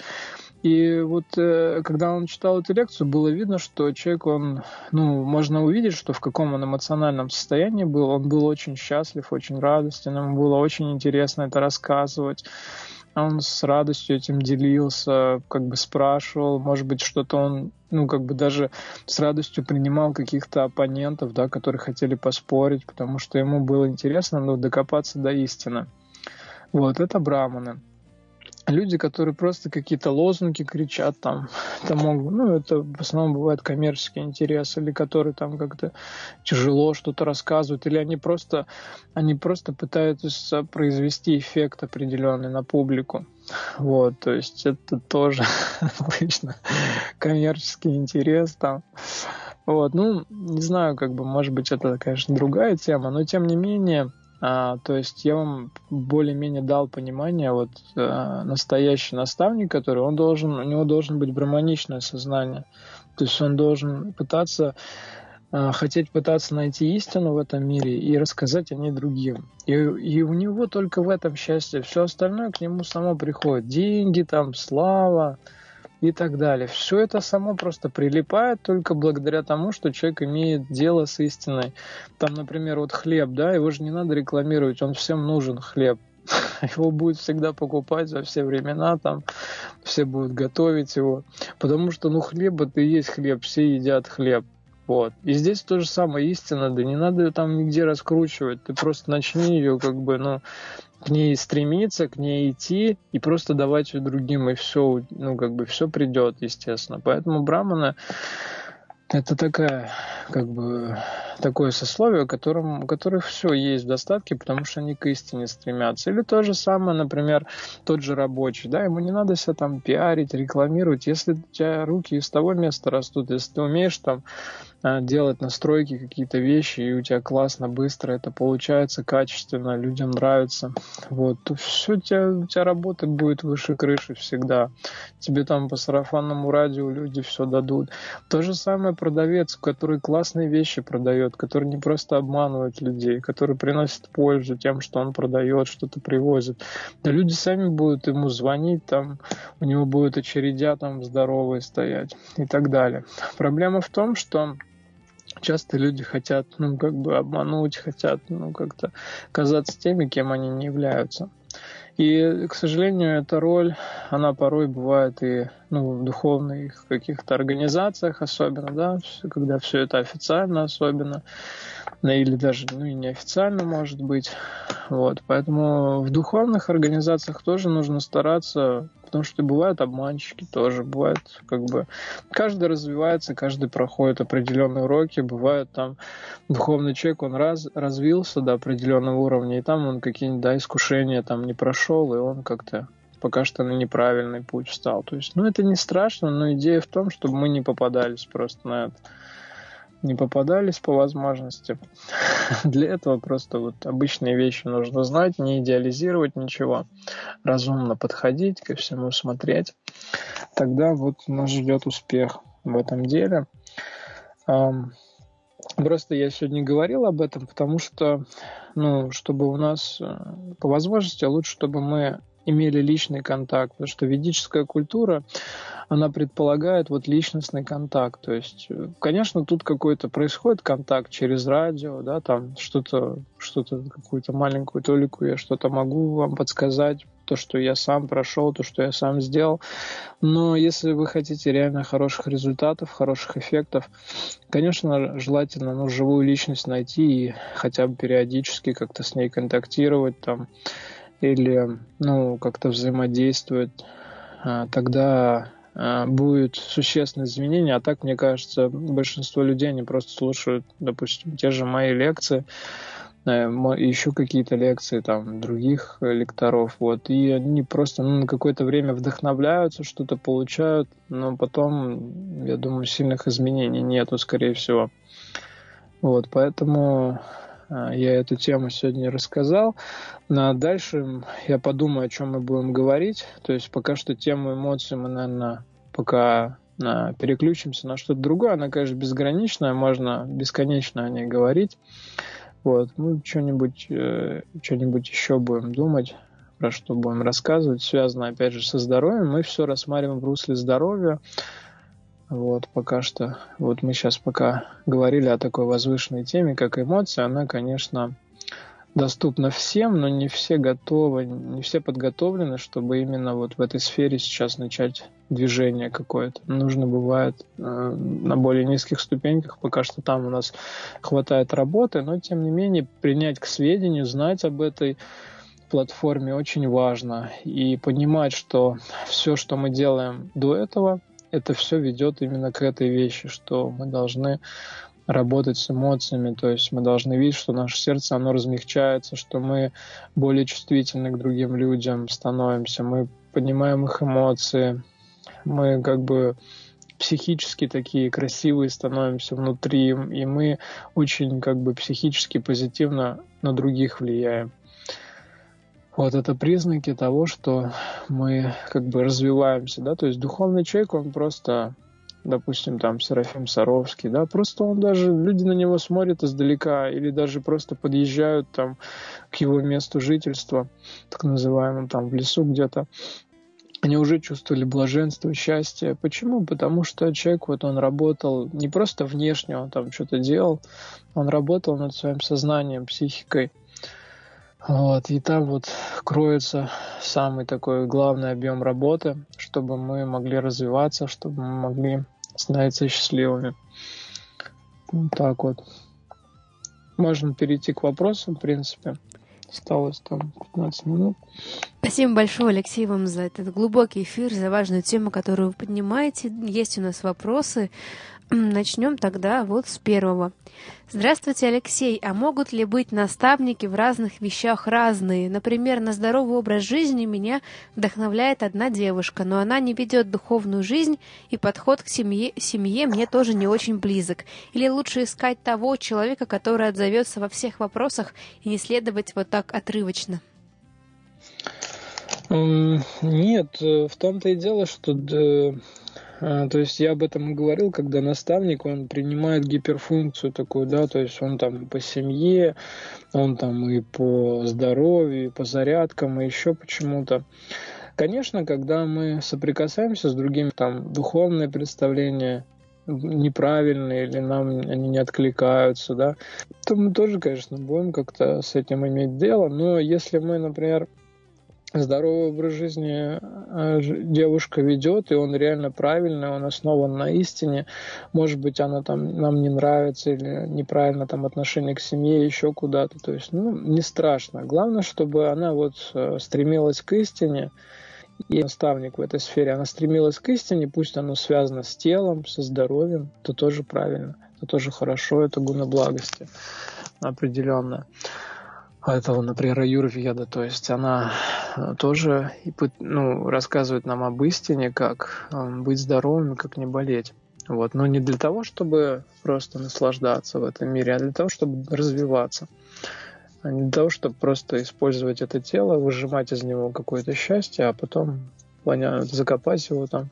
И вот э, когда он читал эту лекцию, было видно, что человек, он, ну, можно увидеть, что в каком он эмоциональном состоянии был. Он был очень счастлив, очень радостен, ему было очень интересно это рассказывать. Он с радостью этим делился, как бы спрашивал, может быть, что-то он, ну, как бы даже с радостью принимал каких-то оппонентов, да, которые хотели поспорить, потому что ему было интересно, ну, докопаться до истины. Вот, это браманы. Люди, которые просто какие-то лозунги кричат, там, это могут, ну, это в основном бывает коммерческий интерес, или которые там как-то тяжело что-то рассказывают, или они просто, они просто пытаются произвести эффект определенный на публику. Вот, то есть это тоже обычно коммерческий интерес там. Вот, ну, не знаю, как бы, может быть, это, конечно, другая тема, но тем не менее, А, то есть я вам более-менее дал понимание, вот а, настоящий наставник, который, он должен, у него должен быть браманичное сознание, то есть он должен пытаться, а, хотеть пытаться найти истину в этом мире и рассказать о ней другим. И, и у него только в этом счастье, все остальное к нему само приходит, деньги, там, слава и так далее. Все это само просто прилипает только благодаря тому, что человек имеет дело с истиной. Там, например, вот хлеб, да, его же не надо рекламировать, он всем нужен, хлеб. Его будут всегда покупать во все времена, там все будут готовить его. Потому что, ну, хлеб это и есть хлеб, все едят хлеб. Вот. И здесь то же самое истина, да не надо ее там нигде раскручивать, ты просто начни ее как бы, ну, к ней стремиться, к ней идти и просто давать ее другим, и все, ну, как бы все придет, естественно. Поэтому браманы это такая, как бы, такое сословие, которым, у которых все есть в достатке, потому что они к истине стремятся. Или то же самое, например, тот же рабочий, да, ему не надо себя там пиарить, рекламировать, если у тебя руки из того места растут, если ты умеешь там делать настройки, какие-то вещи, и у тебя классно, быстро это получается, качественно, людям нравится, вот, то все, у тебя, у тебя работа будет выше крыши всегда. Тебе там по сарафанному радио люди все дадут. То же самое продавец, который классные вещи продает, который не просто обманывает людей, который приносит пользу тем, что он продает, что-то привозит. Да люди сами будут ему звонить, там, у него будут очередя там здоровые стоять и так далее. Проблема в том, что часто люди хотят, ну, как бы обмануть, хотят, ну, как-то казаться теми, кем они не являются. И, к сожалению, эта роль, она порой бывает и ну, в духовных каких-то организациях особенно, да, когда все это официально особенно, или даже, ну, и неофициально может быть. Вот, поэтому в духовных организациях тоже нужно стараться, потому что бывают обманщики тоже, бывает как бы... Каждый развивается, каждый проходит определенные уроки, бывает там духовный человек, он раз, развился до определенного уровня, и там он какие-нибудь, да, искушения там не прошел, и он как-то пока что на неправильный путь встал. То есть, ну, это не страшно, но идея в том, чтобы мы не попадались просто на это. Не попадались по возможности. Для этого просто вот обычные вещи нужно знать, не идеализировать ничего, разумно подходить ко всему, смотреть. Тогда вот нас ждет успех в этом деле. Просто я сегодня говорил об этом, потому что, ну, чтобы у нас по возможности лучше, чтобы мы имели личный контакт, потому что ведическая культура, она предполагает вот личностный контакт. То есть, конечно, тут какой-то происходит контакт через радио, да, там что-то, что-то, какую-то маленькую толику я что-то могу вам подсказать, то, что я сам прошел, то, что я сам сделал. Но если вы хотите реально хороших результатов, хороших эффектов, конечно, желательно, ну, живую личность найти и хотя бы периодически как-то с ней контактировать там, или, ну, как-то взаимодействовать, тогда будет существенное изменение. А так, мне кажется, большинство людей, они просто слушают, допустим, те же мои лекции, еще какие-то лекции там других лекторов, вот, и они просто, ну, на какое-то время вдохновляются, что-то получают, но потом, я думаю, сильных изменений нету, скорее всего. Вот, поэтому я эту тему сегодня рассказал. А дальше я подумаю, о чем мы будем говорить. То есть пока что тему эмоций мы, наверное, пока переключимся на что-то другое. Она, конечно, безграничная, можно бесконечно о ней говорить. Вот. Мы что-нибудь, что-нибудь еще будем думать, про что будем рассказывать, связано, опять же, со здоровьем. Мы все рассматриваем в русле здоровья. Вот, пока что, вот мы сейчас пока говорили о такой возвышенной теме, как эмоции, она, конечно, доступна всем, но не все готовы, не все подготовлены, чтобы именно вот в этой сфере сейчас начать движение какое-то. Нужно бывает э, на более низких ступеньках, пока что там у нас хватает работы, но тем не менее принять к сведению, знать об этой платформе очень важно и понимать, что все, что мы делаем до этого, это все ведет именно к этой вещи, что мы должны работать с эмоциями, то есть мы должны видеть, что наше сердце, оно размягчается, что мы более чувствительны к другим людям становимся, мы понимаем их эмоции, мы как бы психически такие красивые становимся внутри, и мы очень как бы психически позитивно на других влияем. Вот это признаки того, что мы как бы развиваемся, да, то есть духовный человек, он просто, допустим, там Серафим Саровский, да, просто он даже, люди на него смотрят издалека или даже просто подъезжают там к его месту жительства, так называемому, там в лесу где-то, они уже чувствовали блаженство, счастье. Почему? Потому что человек, вот он работал не просто внешне, он там что-то делал, он работал над своим сознанием, психикой. Вот, и там вот кроется самый такой главный объем работы, чтобы мы могли развиваться, чтобы мы могли становиться счастливыми. Вот так вот. Можно перейти к вопросам, в принципе. Осталось там пятнадцать минут. Спасибо большое, Алексей, вам за этот глубокий эфир, за важную тему, которую вы поднимаете. Есть у нас вопросы. Начнем тогда вот с первого. Здравствуйте, Алексей. А могут ли быть наставники в разных вещах разные? Например, на здоровый образ жизни меня вдохновляет одна девушка, но она не ведет духовную жизнь, и подход к семье, семье мне тоже не очень близок. Или лучше искать того человека, который отзовется во всех вопросах, и не следовать вот так отрывочно? Нет, в том-то и дело, что... То есть я об этом и говорил, когда наставник, он принимает гиперфункцию такую, да, то есть он там по семье, он там и по здоровью, и по зарядкам, и еще почему-то. Конечно, когда мы соприкасаемся с другими, там, духовные представления неправильные, или нам они не откликаются, да, то мы тоже, конечно, будем как-то с этим иметь дело, но если мы, например, здоровый образ жизни девушка ведет, и он реально правильный, он основан на истине. Может быть, она там нам не нравится или неправильно там отношение к семье, еще куда-то. То есть, ну, не страшно. Главное, чтобы она вот стремилась к истине, и наставник в этой сфере, она стремилась к истине, пусть оно связано с телом, со здоровьем, это тоже правильно, это тоже хорошо, это гуна благости определенно. Это, например, аюрведа, то есть она тоже ну, рассказывает нам об истине, как быть здоровым, как не болеть. Вот. Но не для того, чтобы просто наслаждаться в этом мире, а для того, чтобы развиваться. А не для того, чтобы просто использовать это тело, выжимать из него какое-то счастье, а потом закопать его там.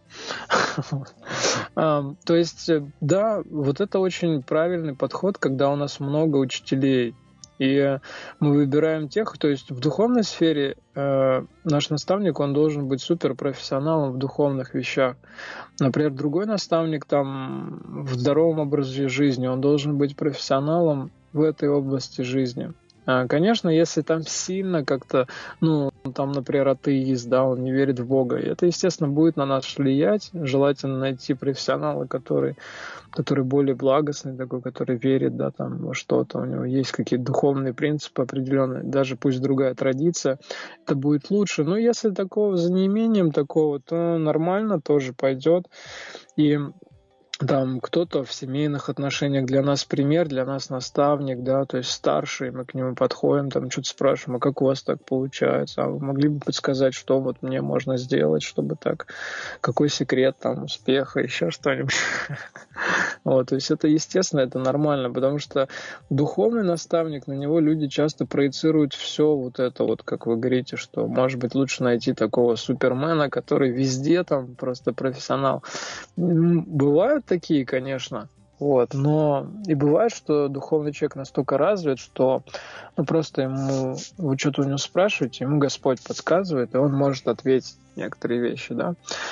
То есть, да, вот это очень правильный подход, когда у нас много учителей. И мы выбираем тех, то есть в духовной сфере э, наш наставник, он должен быть суперпрофессионалом в духовных вещах. Например, другой наставник там в здоровом образе жизни, он должен быть профессионалом в этой области жизни. А, конечно, если там сильно как-то, ну, там, например, атеист, да, он не верит в Бога, и это, естественно, будет на нас влиять. Желательно найти профессионала, который, который более благостный, такой, который верит, да, там, во что-то, у него есть какие-то духовные принципы определенные, даже пусть другая традиция, это будет лучше. Но если такого, за неимением такого, то нормально тоже пойдет. И там кто-то в семейных отношениях для нас пример, для нас наставник, да, то есть старший, мы к нему подходим, там что-то спрашиваем, а как у вас так получается, а вы могли бы подсказать, что вот мне можно сделать, чтобы так, какой секрет там успеха, еще что-нибудь. Вот, то есть это естественно, это нормально, потому что духовный наставник, на него люди часто проецируют все вот это вот, как вы говорите, что может быть лучше найти такого супермена, который везде там просто профессионал. Бывают такие, конечно, вот, но и бывает, что духовный человек настолько развит, что ну, просто ему, вы что-то у него спрашиваете, ему Господь подсказывает, и он может ответить некоторые вещи, да.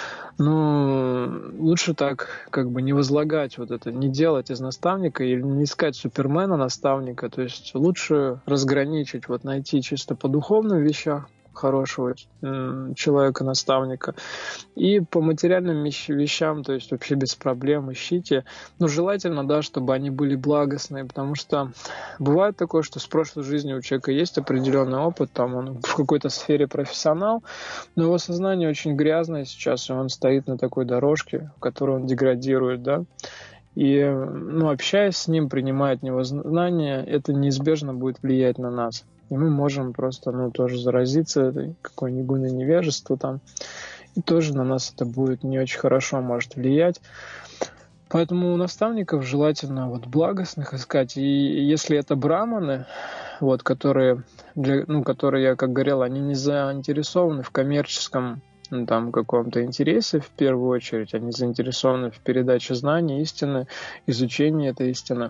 Но лучше так как бы не возлагать вот это, не делать из наставника или не искать супермена наставника, то есть лучше разграничить, вот найти чисто по духовным вещам хорошего человека-наставника. И по материальным вещам, то есть вообще без проблем ищите. Но желательно, да, чтобы они были благостные, потому что бывает такое, что с прошлой жизни у человека есть определенный опыт, там он в какой-то сфере профессионал, но его сознание очень грязное сейчас, и он стоит на такой дорожке, в которой он деградирует, да. И, ну, общаясь с ним, принимая от него знания, это неизбежно будет влиять на нас. И мы можем просто, ну, тоже заразиться этой какой-нибудь гуной невежества там. И тоже на нас это будет не очень хорошо может влиять. Поэтому у наставников желательно вот благостных искать. И если это браманы, вот, которые, для, ну, которые, я как говорил, они не заинтересованы в коммерческом ну, там, каком-то интересе в первую очередь, они заинтересованы в передаче знаний, истины, изучении этой истины.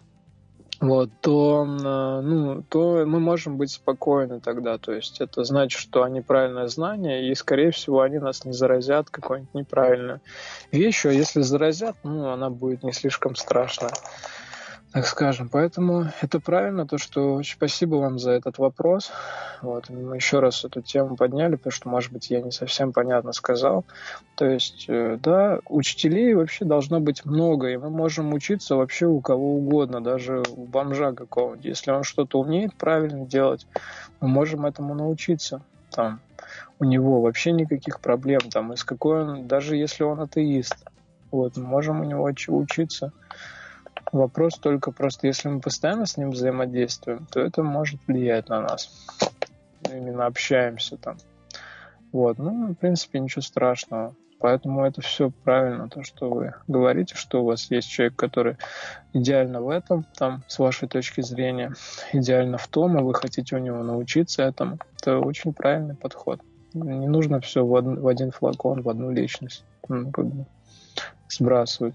Вот, то, ну, то мы можем быть спокойны тогда. То есть это значит, что они правильное знание, и, скорее всего, они нас не заразят какой-нибудь неправильной вещью. А если заразят, ну, она будет не слишком страшная, так скажем. Поэтому это правильно, то, что очень спасибо вам за этот вопрос. Вот, мы еще раз эту тему подняли, потому что, может быть, я не совсем понятно сказал. То есть, да, учителей вообще должно быть много, и мы можем учиться вообще у кого угодно, даже у бомжа какого-нибудь. Если он что-то умеет правильно делать, мы можем этому научиться. Там, у него вообще никаких проблем, там, из какой он, даже если он атеист, вот, мы можем у него учиться. Вопрос только просто, если мы постоянно с ним взаимодействуем, то это может влиять на нас. Именно общаемся там. Вот, ну, в принципе, ничего страшного. Поэтому это все правильно, то, что вы говорите, что у вас есть человек, который идеально в этом, там, с вашей точки зрения, идеально в том, а вы хотите у него научиться этому. Это очень правильный подход. Не нужно все в один, в один флакон, в одну личность. Ну, как бы сбрасывать.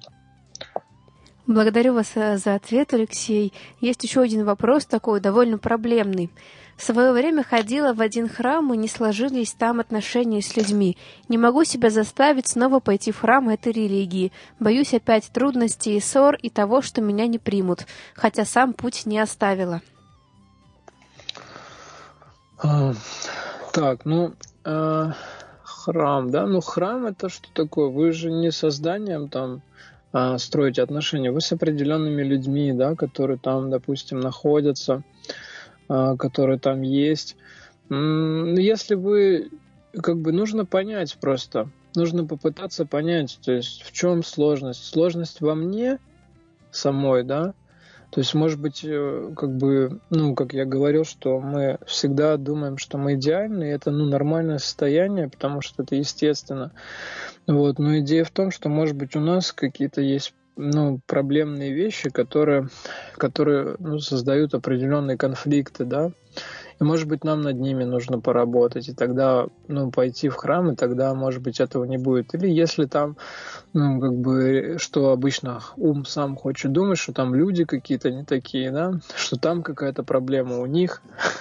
Благодарю вас за ответ, Алексей. Есть еще один вопрос такой, довольно проблемный. В свое время ходила в один храм, и не сложились там отношения с людьми. Не могу себя заставить снова пойти в храм этой религии. Боюсь опять трудностей и ссор, и того, что меня не примут, хотя сам путь не оставила. А, так, ну, э, храм, да? Ну, храм это что такое? Вы же не созданием там э, строите отношения, вы с определенными людьми, да, которые там, допустим, находятся, э, которые там есть. М, Если вы, как бы, нужно понять просто, нужно попытаться понять, то есть в чем сложность. Сложность во мне самой, да? То есть, может быть, э, как бы, ну, как я говорил, что мы всегда думаем, что мы идеальны, и это, ну, нормальное состояние, потому что это естественно. Вот. Но идея в том, что, может быть, у нас какие-то есть, ну, проблемные вещи, которые, которые ну, создают определенные конфликты, да, и, может быть, нам над ними нужно поработать, и тогда, ну, пойти в храм, и тогда, может быть, этого не будет. Или если там, ну, как бы, что обычно ум сам хочет думать, что там люди какие-то не такие, да, что там какая-то проблема у них,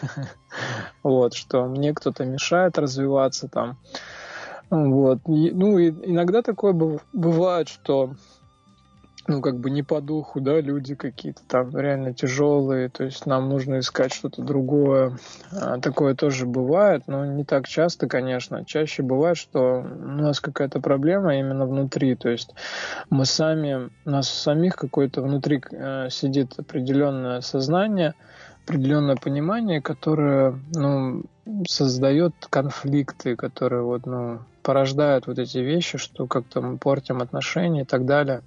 вот, что мне кто-то мешает развиваться там, вот. Ну, и иногда такое бывает, что ну, как бы не по духу, да, люди какие-то там реально тяжелые, то есть нам нужно искать что-то другое. А, такое тоже бывает, но не так часто, конечно. Чаще бывает, что у нас какая-то проблема именно внутри, то есть мы сами, у нас самих какое-то внутри э, сидит определенное сознание, определенное понимание, которое, ну, создает конфликты, которые вот, ну, порождают вот эти вещи, что как-то мы портим отношения и так далее.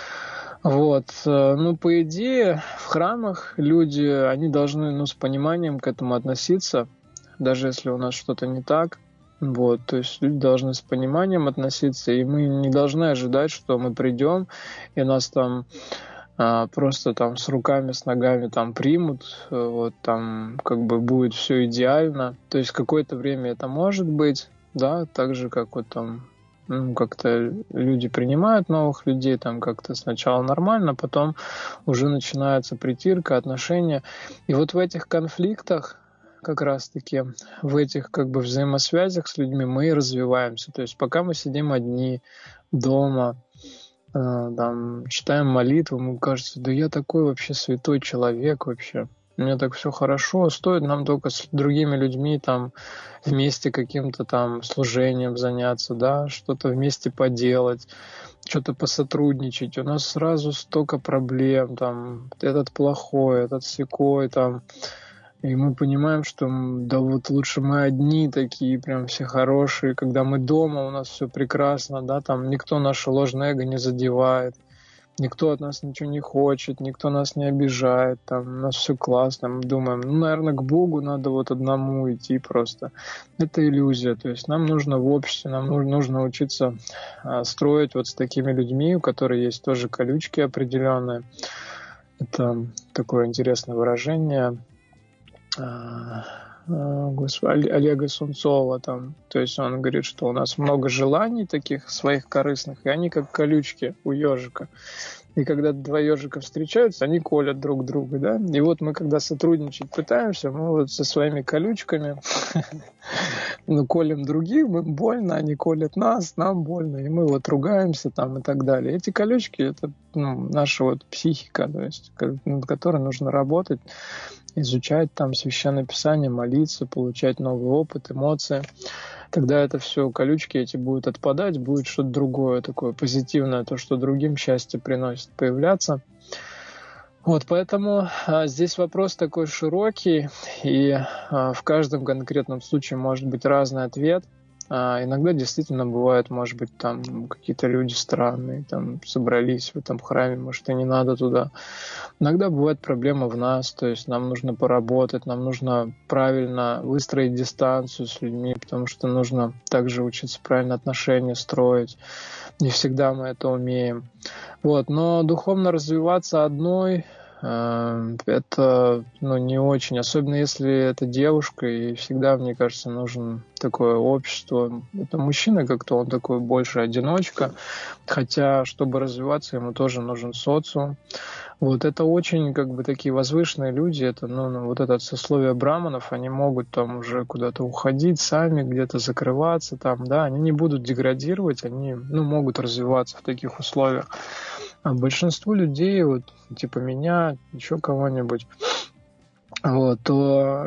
Вот. Ну, по идее, в храмах люди, они должны, ну, с пониманием к этому относиться, даже если у нас что-то не так. Вот. То есть люди должны с пониманием относиться, и мы не должны ожидать, что мы придем, и нас там а, просто там с руками, с ногами там примут, вот там как бы будет все идеально. То есть какое-то время это может быть, да, так же, как вот там ну, как-то люди принимают новых людей, там как-то сначала нормально, потом уже начинается притирка, отношения. И вот в этих конфликтах, как раз-таки, в этих как бы взаимосвязях с людьми мы и развиваемся. То есть пока мы сидим одни дома, э, там, читаем молитву, мы кажется, да я такой вообще святой человек вообще. У меня так все хорошо, стоит нам только с другими людьми там вместе каким-то там служением заняться, да, что-то вместе поделать, что-то посотрудничать. У нас сразу столько проблем, там, этот плохой, этот сякой, там, и мы понимаем, что да вот лучше мы одни такие, прям все хорошие, когда мы дома, у нас все прекрасно, да, там никто наше ложное эго не задевает. Никто от нас ничего не хочет, никто нас не обижает, там, у нас все классно, мы думаем, ну, наверное, к Богу надо вот одному идти просто. Это иллюзия, то есть нам нужно в обществе, нам нужно, нужно учиться а, строить вот с такими людьми, у которых есть тоже колючки определенные. Это такое интересное выражение а, а, Господи, Олега Сунцова, там, то есть он говорит, что у нас много желаний таких своих корыстных, и они как колючки у ежика. И когда два ежика встречаются, они колят друг друга, да. И вот мы, когда сотрудничать пытаемся, мы вот со своими колючками ну, колем других, им больно, они колят нас, нам больно, и мы вот ругаемся там и так далее. Эти колючки — это ну, наша вот психика, то есть над которой нужно работать, изучать там Священное Писание, молиться, получать новый опыт, эмоции. Тогда это все, колючки эти будут отпадать, будет что-то другое, такое позитивное, то, что другим счастье приносит, появляться. Вот, поэтому а, здесь вопрос такой широкий, и а, в каждом конкретном случае может быть разный ответ. А, иногда действительно бывает, может быть, там какие-то люди странные, там собрались в этом храме, может, и не надо туда. Иногда бывает проблема в нас, то есть нам нужно поработать, нам нужно правильно выстроить дистанцию с людьми, потому что нужно также учиться правильно отношения строить. Не всегда мы это умеем. Вот, но духовно развиваться одной это ну, не очень, особенно если это девушка, и всегда, мне кажется, нужно такое общество. Это мужчина как-то, он такой больше одиночка, хотя, чтобы развиваться, ему тоже нужен социум. Вот это очень, как бы, такие возвышенные люди, это, ну, ну, вот это сословие браманов, они могут там уже куда-то уходить сами, где-то закрываться там, да, они не будут деградировать, они, ну, могут развиваться в таких условиях. А большинству людей, вот, типа меня, еще кого-нибудь, вот, то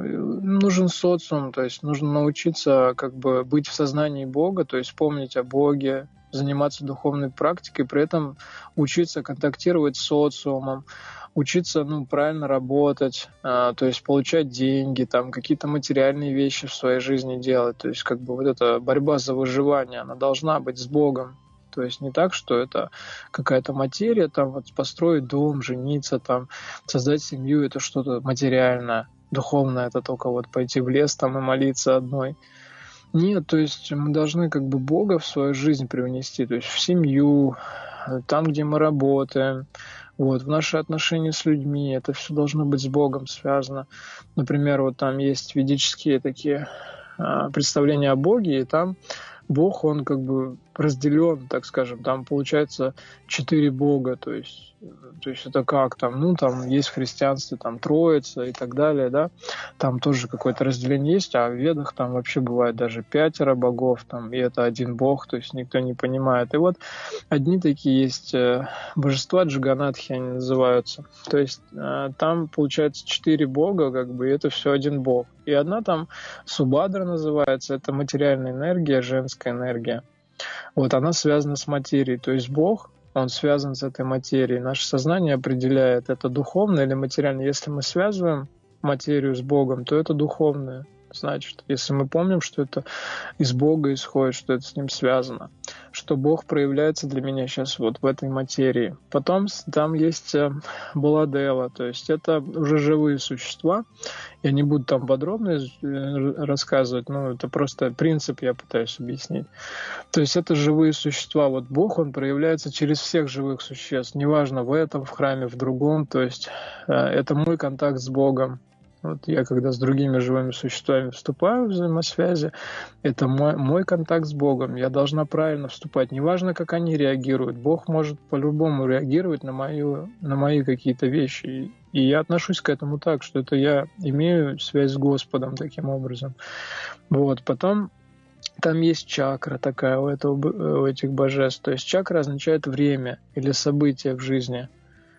нужен социум, то есть нужно научиться как бы быть в сознании Бога, то есть помнить о Боге, заниматься духовной практикой, при этом учиться контактировать с социумом, учиться, ну, правильно работать, а, то есть получать деньги, там, какие-то материальные вещи в своей жизни делать, то есть как бы вот эта борьба за выживание, она должна быть с Богом. То есть не так, что это какая-то материя, там вот построить дом, жениться, там, создать семью, это что-то материальное, духовное, это только вот пойти в лес там и молиться одной. Нет, то есть мы должны как бы Бога в свою жизнь привнести, то есть в семью, там, где мы работаем, вот, в наши отношения с людьми, это все должно быть с Богом связано. Например, вот там есть ведические такие а, представления о Боге, и там Бог, он как бы разделен, так скажем, там получается четыре Бога, то есть, то есть это как там, ну там есть в христианстве там Троица и так далее, да, там тоже какое-то разделение есть, а в Ведах там вообще бывает даже пятеро богов, там, и это один Бог, то есть никто не понимает. И вот одни такие есть божества, джаганатхи они называются, то есть там получается четыре Бога, как бы, и это все один Бог. И одна там Субадра называется, это материальная энергия, женская энергия. Вот она связана с материей, то есть Бог, он связан с этой материей. Наше сознание определяет, это духовное или материальное. Если мы связываем материю с Богом, то это духовное. Значит, если мы помним, что это из Бога исходит, что это с Ним связано, что Бог проявляется для меня сейчас вот в этой материи. Потом там есть Баладева, то есть это уже живые существа. Я не буду там подробно рассказывать, но это просто принцип я пытаюсь объяснить. То есть это живые существа. Вот Бог, Он проявляется через всех живых существ. Неважно, в этом, в храме, в другом. То есть это мой контакт с Богом. Вот я когда с другими живыми существами вступаю в взаимосвязи, это мой, мой контакт с Богом. Я должна правильно вступать. Неважно, как они реагируют. Бог может по-любому реагировать на, мою, на мои какие-то вещи. И я отношусь к этому так, что это я имею связь с Господом таким образом. Вот. Потом там есть чакра такая у, этого, у этих божеств. То есть чакра означает время или событие в жизни.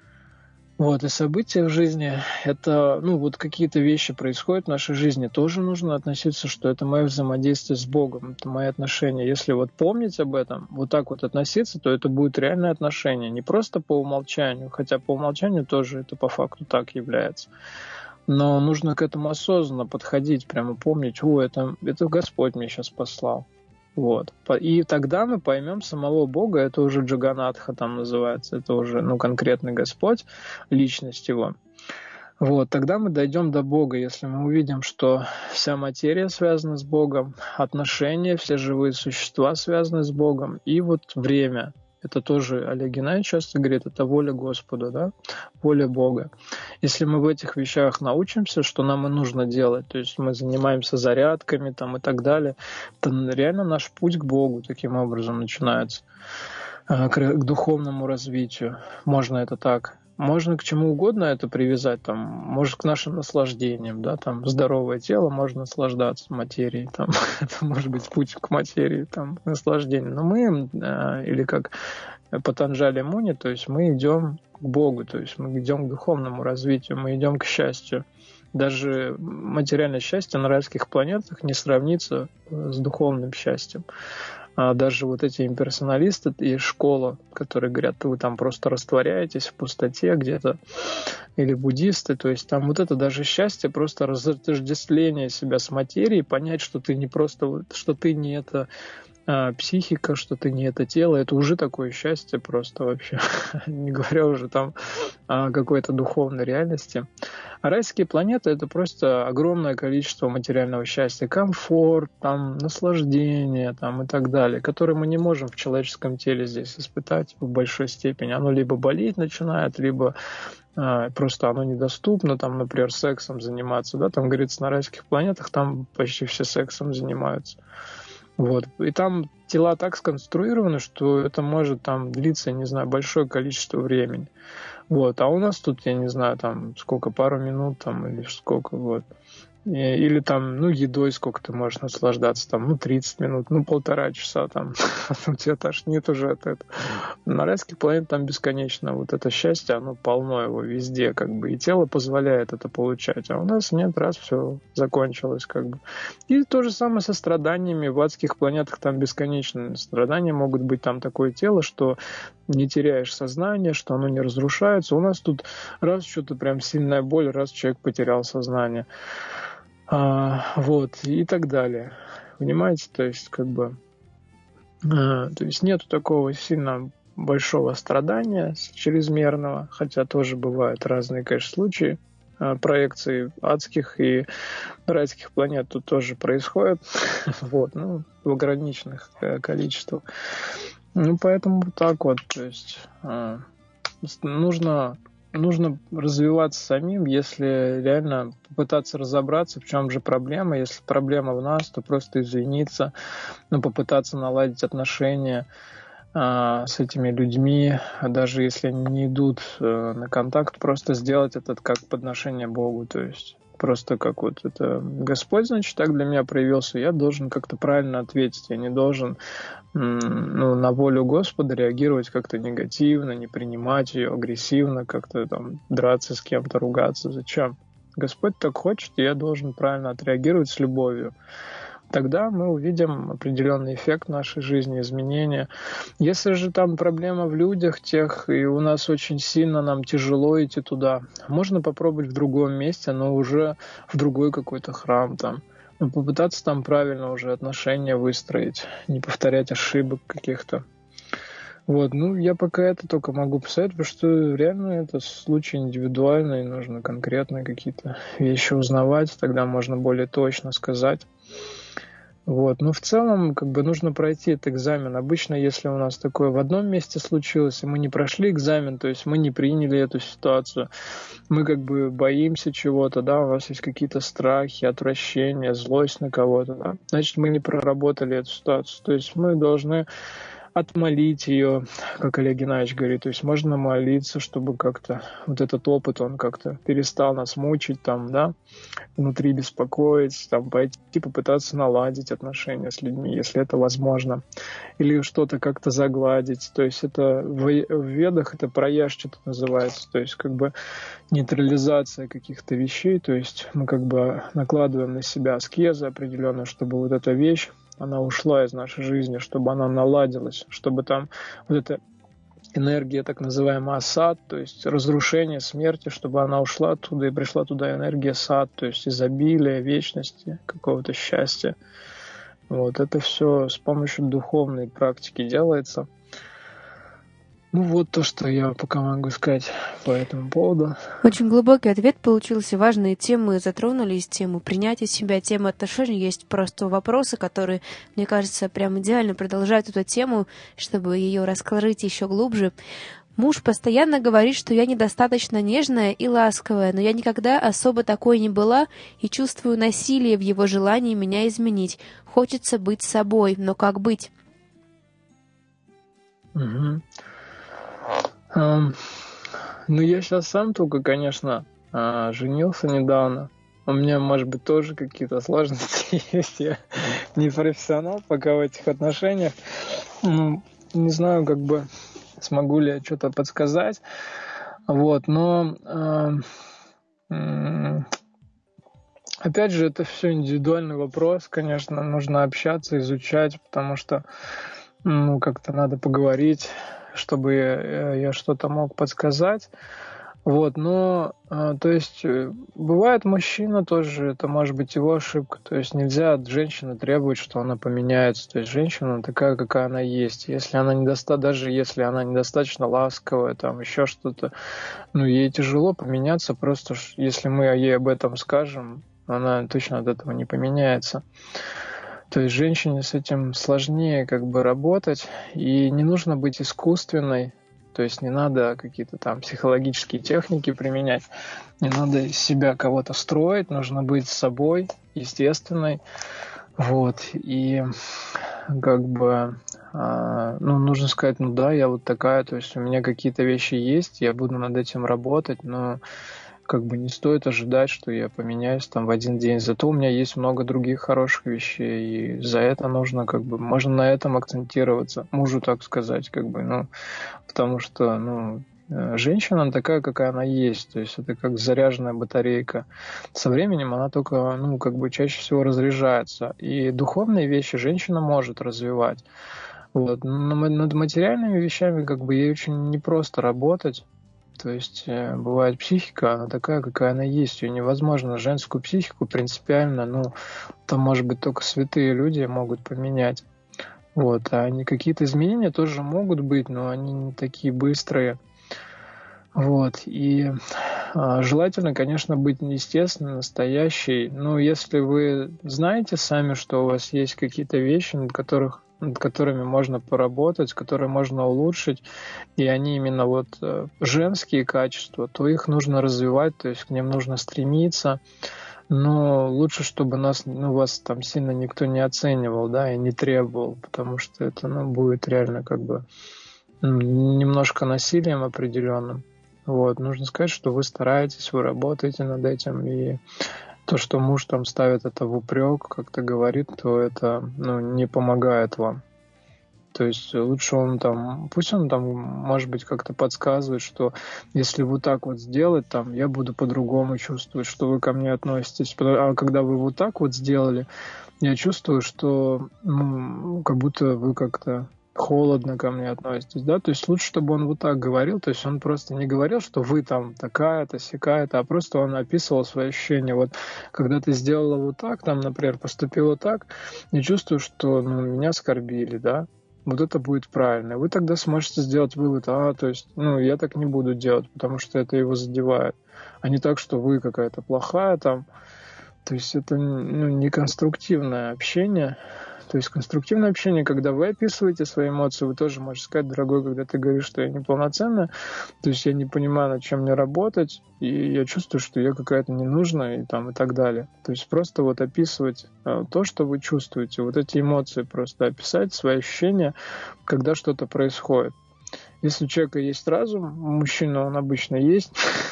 Вот, и события в жизни, это, ну, вот какие-то вещи происходят в нашей жизни, тоже нужно относиться, что это мое взаимодействие с Богом, это мои отношения. Если вот помнить об этом, вот так вот относиться, то это будет реальное отношение, не просто по умолчанию, хотя по умолчанию тоже это по факту так является. Но нужно к этому осознанно подходить, прямо помнить, о, это, это Господь мне сейчас послал. Вот. И тогда мы поймем самого Бога, это уже Джаганатха там называется, это уже, ну, конкретный Господь, личность Его. Вот. Тогда мы дойдем до Бога, если мы увидим, что вся материя связана с Богом, отношения, все живые существа связаны с Богом, и вот время. Это тоже Олег Геннадьевич часто говорит, это воля Господа, да? Воля Бога. Если мы в этих вещах научимся, что нам и нужно делать, то есть мы занимаемся зарядками там, и так далее, то реально наш путь к Богу таким образом начинается, к, к духовному развитию. Можно это так. Можно к чему угодно это привязать, там, может, к нашим наслаждениям, да, там, здоровое тело, можно наслаждаться материей, там, это может быть путь к материи, там, к наслаждению. Но мы, э, или как Патанджали Муни, то есть мы идем к Богу, то есть мы идем к духовному развитию, мы идем к счастью. Даже материальное счастье на райских планетах не сравнится с духовным счастьем. А даже вот эти имперсоналисты и школа, которые говорят, вы там просто растворяетесь в пустоте где-то, или буддисты, то есть там вот это даже счастье, просто разотождествление себя с материей, понять, что ты не просто, что ты не это а, психика, что ты не это тело, это уже такое счастье просто вообще, не говоря уже там о какой-то духовной реальности. А райские планеты — это просто огромное количество материального счастья, комфорт, там, наслаждение там, и так далее, которые мы не можем в человеческом теле здесь испытать в большой степени. Оно либо болеть начинает, либо а, просто оно недоступно, там, например, сексом заниматься. Да? Там, говорится, на райских планетах там почти все сексом занимаются. Вот. И там тела так сконструированы, что это может там длиться, не знаю, большое количество времени. Вот. А у нас тут, я не знаю, там сколько, пару минут там или сколько, вот. Или там, ну, едой сколько ты можешь наслаждаться, там, ну, тридцать минут, ну, полтора часа, там, у тебя тошнит уже от этого. На райских планетах там бесконечно вот это счастье, оно полно его везде, как бы, и тело позволяет это получать, а у нас нет, раз, все закончилось, как бы. И то же самое со страданиями, в адских планетах там бесконечные страдания могут быть, там такое тело, что не теряешь сознание, что оно не разрушается. У нас тут раз что-то прям сильная боль, раз человек потерял сознание. А, вот, и так далее. Понимаете, то есть, как бы, а, то есть нету такого сильно большого страдания чрезмерного, хотя тоже бывают разные, конечно, случаи а, проекций адских и райских планет тут тоже происходит, вот, ну, в ограниченных количествах. Ну, поэтому вот так вот, то есть а, нужно Нужно развиваться самим, если реально попытаться разобраться, в чем же проблема. Если проблема в нас, то просто извиниться, ну, попытаться наладить отношения а, с этими людьми, даже если они не идут а, на контакт, просто сделать это как подношение Богу, то есть просто как вот это Господь, значит, так для меня проявился, я должен как-то правильно ответить, я не должен ну, на волю Господа реагировать как-то негативно, не принимать ее агрессивно, как-то там драться с кем-то, ругаться. Зачем? Господь так хочет, и я должен правильно отреагировать с любовью. Тогда мы увидим определенный эффект в нашей жизни, изменения. Если же там проблема в людях тех, и у нас очень сильно нам тяжело идти туда, можно попробовать в другом месте, но уже в другой какой-то храм там. Но попытаться там правильно уже отношения выстроить, не повторять ошибок каких-то. Вот, ну, я пока это только могу посоветовать, потому что реально это случай индивидуальный, нужно конкретно какие-то вещи узнавать, тогда можно более точно сказать. Вот. Но в целом как бы нужно пройти этот экзамен. Обычно, если у нас такое в одном месте случилось, и мы не прошли экзамен, то есть мы не приняли эту ситуацию, мы как бы боимся чего-то, да, у нас есть какие-то страхи, отвращения, злость на кого-то, да, значит, мы не проработали эту ситуацию. То есть мы должны отмолить ее, как Олег Геннадьевич говорит. То есть можно молиться, чтобы как-то вот этот опыт, он как-то перестал нас мучить, там, да, внутри беспокоить, там, пойти попытаться наладить отношения с людьми, если это возможно. Или что-то как-то загладить. То есть это в, в ведах это праяшчита называется. То есть как бы нейтрализация каких-то вещей. То есть мы как бы накладываем на себя аскезы определенную, чтобы вот эта вещь, она ушла из нашей жизни, чтобы она наладилась, чтобы там вот эта энергия, так называемая асад, то есть разрушение смерти, чтобы она ушла оттуда и пришла туда энергия сад, то есть изобилие, вечности, какого-то счастья. Вот это все с помощью духовной практики делается. Ну вот то, что я пока могу сказать по этому поводу. Очень глубокий ответ получился. Важные темы затронулись, тему принятия себя, тему отношений. Есть просто вопросы, которые, мне кажется, прям идеально продолжают эту тему, чтобы ее раскрыть еще глубже. Муж постоянно говорит, что я недостаточно нежная и ласковая, но я никогда особо такой не была и чувствую насилие в его желании меня изменить. Хочется быть собой, но как быть? Угу. Um, ну, я сейчас сам только, конечно, uh, женился недавно. У меня, может быть, тоже какие-то сложности есть. Я не профессионал пока в этих отношениях. Ну, не знаю, как бы смогу ли я что-то подсказать. Вот, но uh, um, опять же, это все индивидуальный вопрос. Конечно, нужно общаться, изучать, потому что ну, как-то надо поговорить, чтобы я, я что-то мог подсказать. Вот, но, а, то есть, бывает мужчина тоже, это может быть его ошибка. То есть нельзя от женщины требовать, что она поменяется. То есть женщина такая, какая она есть. Если она недоста... Даже если она недостаточно ласковая, там еще что-то, ну, ей тяжело поменяться, просто если мы ей об этом скажем, она точно от этого не поменяется. То есть женщине с этим сложнее как бы работать, и не нужно быть искусственной, то есть не надо какие-то там психологические техники применять, не надо из себя кого-то строить, нужно быть собой, естественной, вот, и как бы, ну, нужно сказать, ну да, я вот такая, то есть у меня какие-то вещи есть, я буду над этим работать, но как бы не стоит ожидать, что я поменяюсь там в один день. Зато у меня есть много других хороших вещей, и за это нужно как бы, можно на этом акцентироваться, мужу так сказать, как бы, ну, потому что, ну, женщина она такая, какая она есть, то есть это как заряженная батарейка. Со временем она только, ну, как бы чаще всего разряжается, и духовные вещи женщина может развивать. Вот. Но над материальными вещами как бы ей очень непросто работать. То есть э, бывает психика, она такая, какая она есть. Ее невозможно женскую психику принципиально, ну, там, может быть, только святые люди могут поменять. Вот. А они, какие-то изменения тоже могут быть, но они не такие быстрые. Вот. И а, желательно, конечно, быть естественной, настоящей. Но если вы знаете сами, что у вас есть какие-то вещи, над которых над которыми можно поработать, которые можно улучшить, и они именно вот женские качества, то их нужно развивать, то есть к ним нужно стремиться, но лучше, чтобы нас, ну, вас там сильно никто не оценивал, да, и не требовал, потому что это, ну, будет реально как бы ну, немножко насилием определенным. Вот, нужно сказать, что вы стараетесь, вы работаете над этим, и то, что муж там ставит это в упрек, как-то говорит, то это, ну, не помогает вам. То есть лучше он там, пусть он там, может быть, как-то подсказывает, что если вот так вот сделать, там, я буду по-другому чувствовать, что вы ко мне относитесь. А когда вы вот так вот сделали, я чувствую, что, ну, как будто вы как-то холодно ко мне относитесь, да, то есть лучше, чтобы он вот так говорил, то есть он просто не говорил, что вы там такая-то, сякая-то, а просто он описывал свои ощущения. Вот когда ты сделала вот так, там, например, поступила так, я чувствую, что, ну, меня оскорбили, да, вот это будет правильно. И вы тогда сможете сделать вывод, а, то есть, ну, я так не буду делать, потому что это его задевает, а не так, что вы какая-то плохая там, то есть это, ну, не конструктивное общение. То есть конструктивное общение, когда вы описываете свои эмоции, вы тоже можете сказать, дорогой, когда ты говоришь, что я неполноценная, то есть я не понимаю, над чем мне работать, и я чувствую, что я какая-то ненужная, и там, и так далее. То есть просто вот описывать то, что вы чувствуете, вот эти эмоции просто описать, свои ощущения, когда что-то происходит. Если у человека есть разум, мужчина он обычно есть,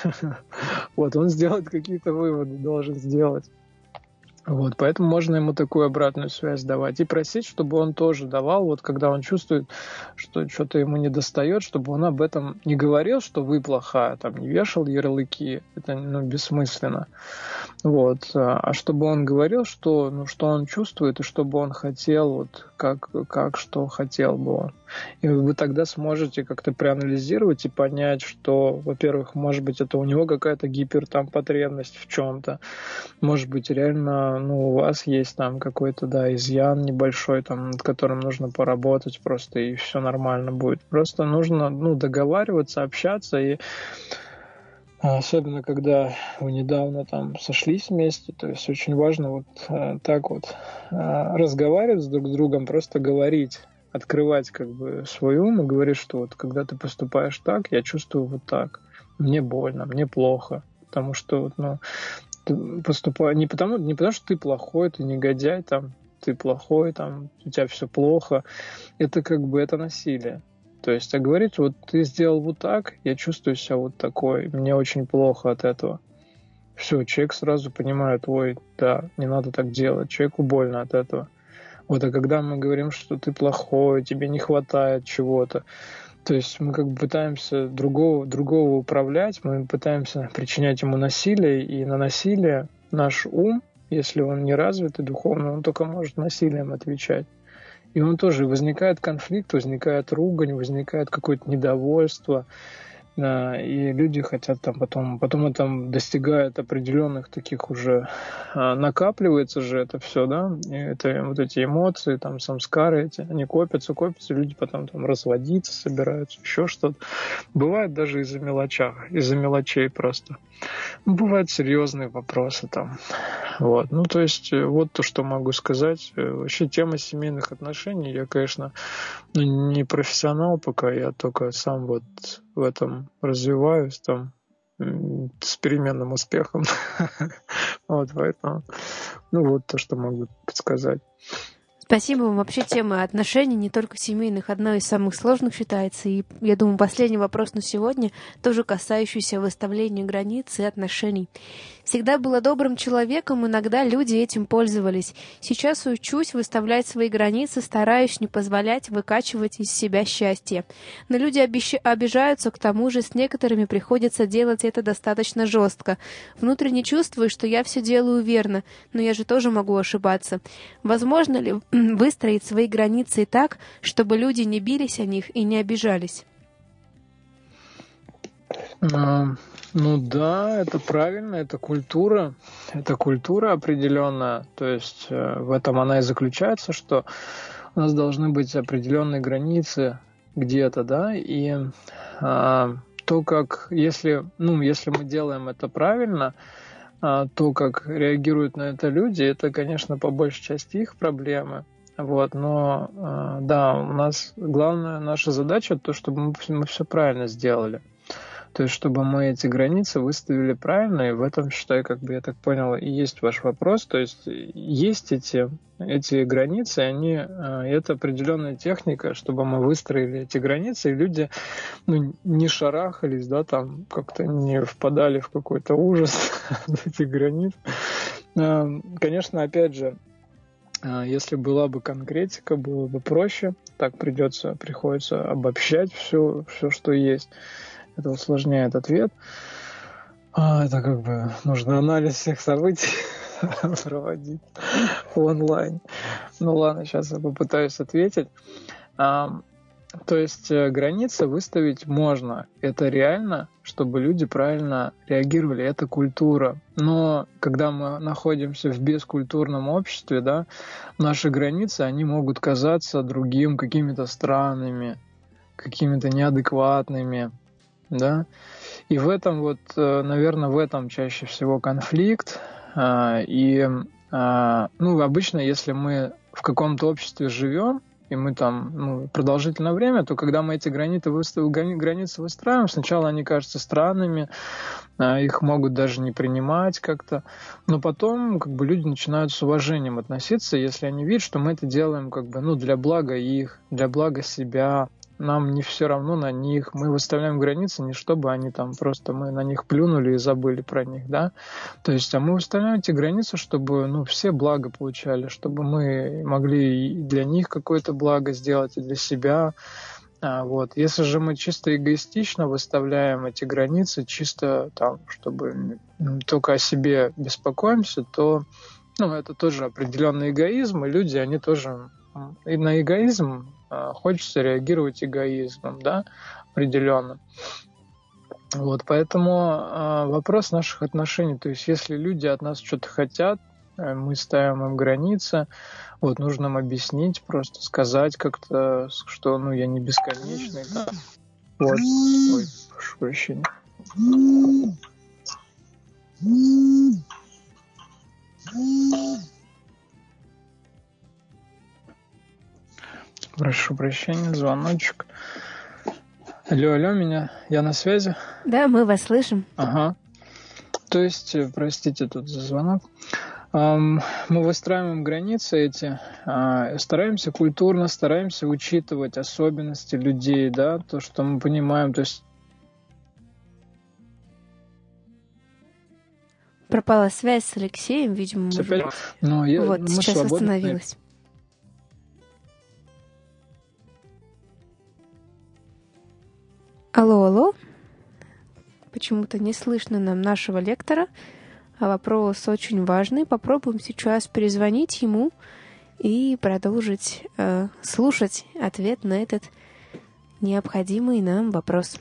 вот он сделает какие-то выводы, должен сделать. Вот, поэтому можно ему такую обратную связь давать и просить, чтобы он тоже давал, вот когда он чувствует, что что-то ему не достает, чтобы он об этом не говорил, что вы плохая, там, не вешал ярлыки, это, ну, бессмысленно. Вот, а чтобы он говорил, что, ну, что он чувствует и что бы он хотел, вот, как, как что хотел бы он. И вы тогда сможете как-то проанализировать и понять, что, во-первых, может быть, это у него какая-то гипер там потребность в чем-то, может быть, реально, ну, у вас есть там какой-то, да, изъян небольшой, там, над которым нужно поработать просто, и все нормально будет. Просто нужно, ну, договариваться, общаться, и особенно, когда вы недавно там сошлись вместе, то есть очень важно вот э, так вот э, разговаривать друг с другом, просто говорить, открывать как бы свой ум и говорить, что вот когда ты поступаешь так, я чувствую вот так, мне больно, мне плохо, потому что вот, ну, поступаю не потому, не потому, что ты плохой, ты негодяй, там, ты плохой, там, у тебя все плохо. Это как бы это насилие. То есть, а говорить, вот ты сделал вот так, я чувствую себя вот такой, мне очень плохо от этого. Все, человек сразу понимает, ой, да, не надо так делать, человеку больно от этого. Вот, а когда мы говорим, что ты плохой, тебе не хватает чего-то, то есть мы как бы пытаемся другого, другого управлять, мы пытаемся причинять ему насилие, и на насилие наш ум, если он не развитый духовно, он только может насилием отвечать. И он тоже возникает конфликт, возникает ругань, возникает какое-то недовольство, и люди хотят там потом, потом это там достигает определенных таких уже, накапливается же это все, да, и это вот эти эмоции, там, самскары эти, они копятся, копятся, люди потом там разводиться собираются, еще что-то. Бывает даже из-за мелочах, из-за мелочей просто. Бывают серьезные вопросы там. Вот. Ну, то есть, вот то, что могу сказать. Вообще, тема семейных отношений, я, конечно, ну, не профессионал пока, я только сам вот в этом развиваюсь там с переменным успехом. Вот, поэтому, ну, вот то, что могу подсказать. Спасибо вам. Вообще тема отношений, не только семейных, одна из самых сложных считается. И, я думаю, последний вопрос на сегодня, тоже касающийся выставления границ и отношений. Всегда была добрым человеком, иногда люди этим пользовались. Сейчас учусь выставлять свои границы, стараюсь не позволять выкачивать из себя счастье. Но люди обещ... обижаются, к тому же с некоторыми приходится делать это достаточно жестко. Внутренне чувствую, что я все делаю верно, но я же тоже могу ошибаться. Возможно ли выстроить свои границы так, чтобы люди не бились о них и не обижались? А, ну да, это правильно, это культура, это культура определенная, то есть э, в этом она и заключается, что у нас должны быть определенные границы где-то, да, и а, то, как, если, ну, если мы делаем это правильно, а, то, как реагируют на это люди, это, конечно, по большей части их проблемы. Вот, но э, да, у нас главная наша задача то, чтобы мы, мы все правильно сделали. То есть, чтобы мы эти границы выставили правильно, и в этом, считаю, как бы я так понял, и есть ваш вопрос. То есть, есть эти, эти границы, они, э, это определенная техника, чтобы мы выстроили эти границы, и люди, ну, не шарахались, да, там как-то не впадали в какой-то ужас от этих границ. Э, конечно, опять же, если была бы конкретика, было бы проще. Так придется, приходится обобщать все, все, что есть. Это усложняет ответ. Это как бы нужно анализ всех событий проводить онлайн. Ну ладно, сейчас я попытаюсь ответить. То есть границы выставить можно. Это реально, чтобы люди правильно реагировали. Это культура. Но когда мы находимся в бескультурном обществе, да, наши границы, они могут казаться другим какими-то странными, какими-то неадекватными. Да? И в этом вот, наверное, в этом чаще всего конфликт. И ну, обычно, если мы в каком-то обществе живем, и мы там ну, продолжительное время, то когда мы эти границы, выстав... границы выстраиваем, сначала они кажутся странными, их могут даже не принимать как-то, но потом как бы люди начинают с уважением относиться, если они видят, что мы это делаем как бы, ну, для блага их, для блага себя, нам не все равно на них, мы выставляем границы не чтобы они там просто мы на них плюнули и забыли про них, да, то есть, а мы выставляем эти границы, чтобы, ну, все благо получали, чтобы мы могли и для них какое-то благо сделать, и для себя, а, вот, если же мы чисто эгоистично выставляем эти границы, чисто там, чтобы только о себе беспокоимся, то, ну, это тоже определенный эгоизм, и люди, они тоже и на эгоизм хочется реагировать эгоизмом, да, определенно. Вот, поэтому э, вопрос наших отношений, то есть если люди от нас что-то хотят, э, мы ставим им границы, вот, нужно им объяснить, просто сказать как-то, что, ну, я не бесконечный, да. Вот, ой, прошу прощения. Прошу прощения, звоночек. Алло, алло, меня, я на связи? Да, мы вас слышим. Ага. То есть, простите тут за звонок. Мы выстраиваем границы эти, стараемся культурно, стараемся учитывать особенности людей, да, то, что мы понимаем, то есть. Пропала связь с Алексеем, видимо, опять... Но я, вот, мы сейчас свободны. восстановилась. Алло, алло. Почему-то не слышно нам нашего лектора, а вопрос очень важный. Попробуем сейчас перезвонить ему и продолжить э, слушать ответ на этот необходимый нам вопрос.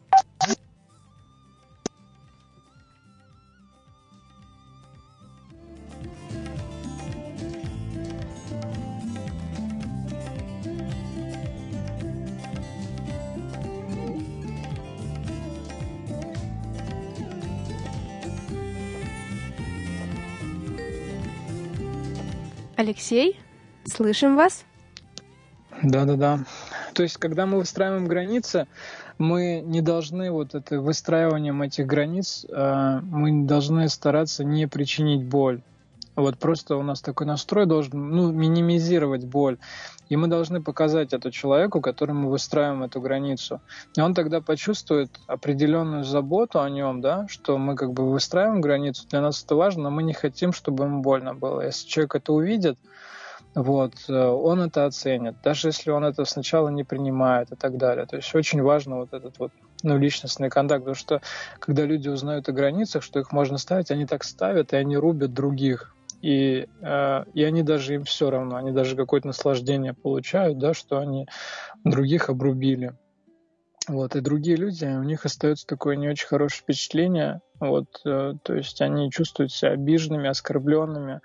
Алексей, слышим вас? Да-да-да. То есть, когда мы выстраиваем границы, мы не должны вот это выстраиванием этих границ, мы должны стараться не причинить боль. Вот просто у нас такой настрой должен, ну, минимизировать боль. И мы должны показать это человеку, которому мы выстраиваем эту границу. И он тогда почувствует определенную заботу о нем, да, что мы как бы выстраиваем границу, для нас это важно, но мы не хотим, чтобы ему больно было. Если человек это увидит, вот, он это оценит, даже если он это сначала не принимает и так далее. То есть очень важно вот этот вот, ну, личностный контакт, потому что когда люди узнают о границах, что их можно ставить, они так ставят, и они рубят других. И, э, и они даже, им все равно, они даже какое-то наслаждение получают, да, что они других обрубили. Вот, и другие люди, у них остается такое не очень хорошее впечатление, вот, э, то есть они чувствуют себя обиженными, оскорбленными,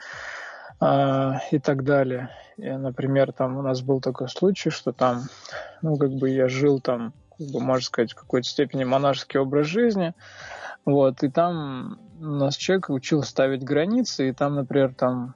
э, и так далее. И, например, там у нас был такой случай, что там, ну, как бы я жил там, как бы, можно сказать, в какой-то степени монашеский образ жизни, вот, и там у нас человек учил ставить границы, и там, например, там,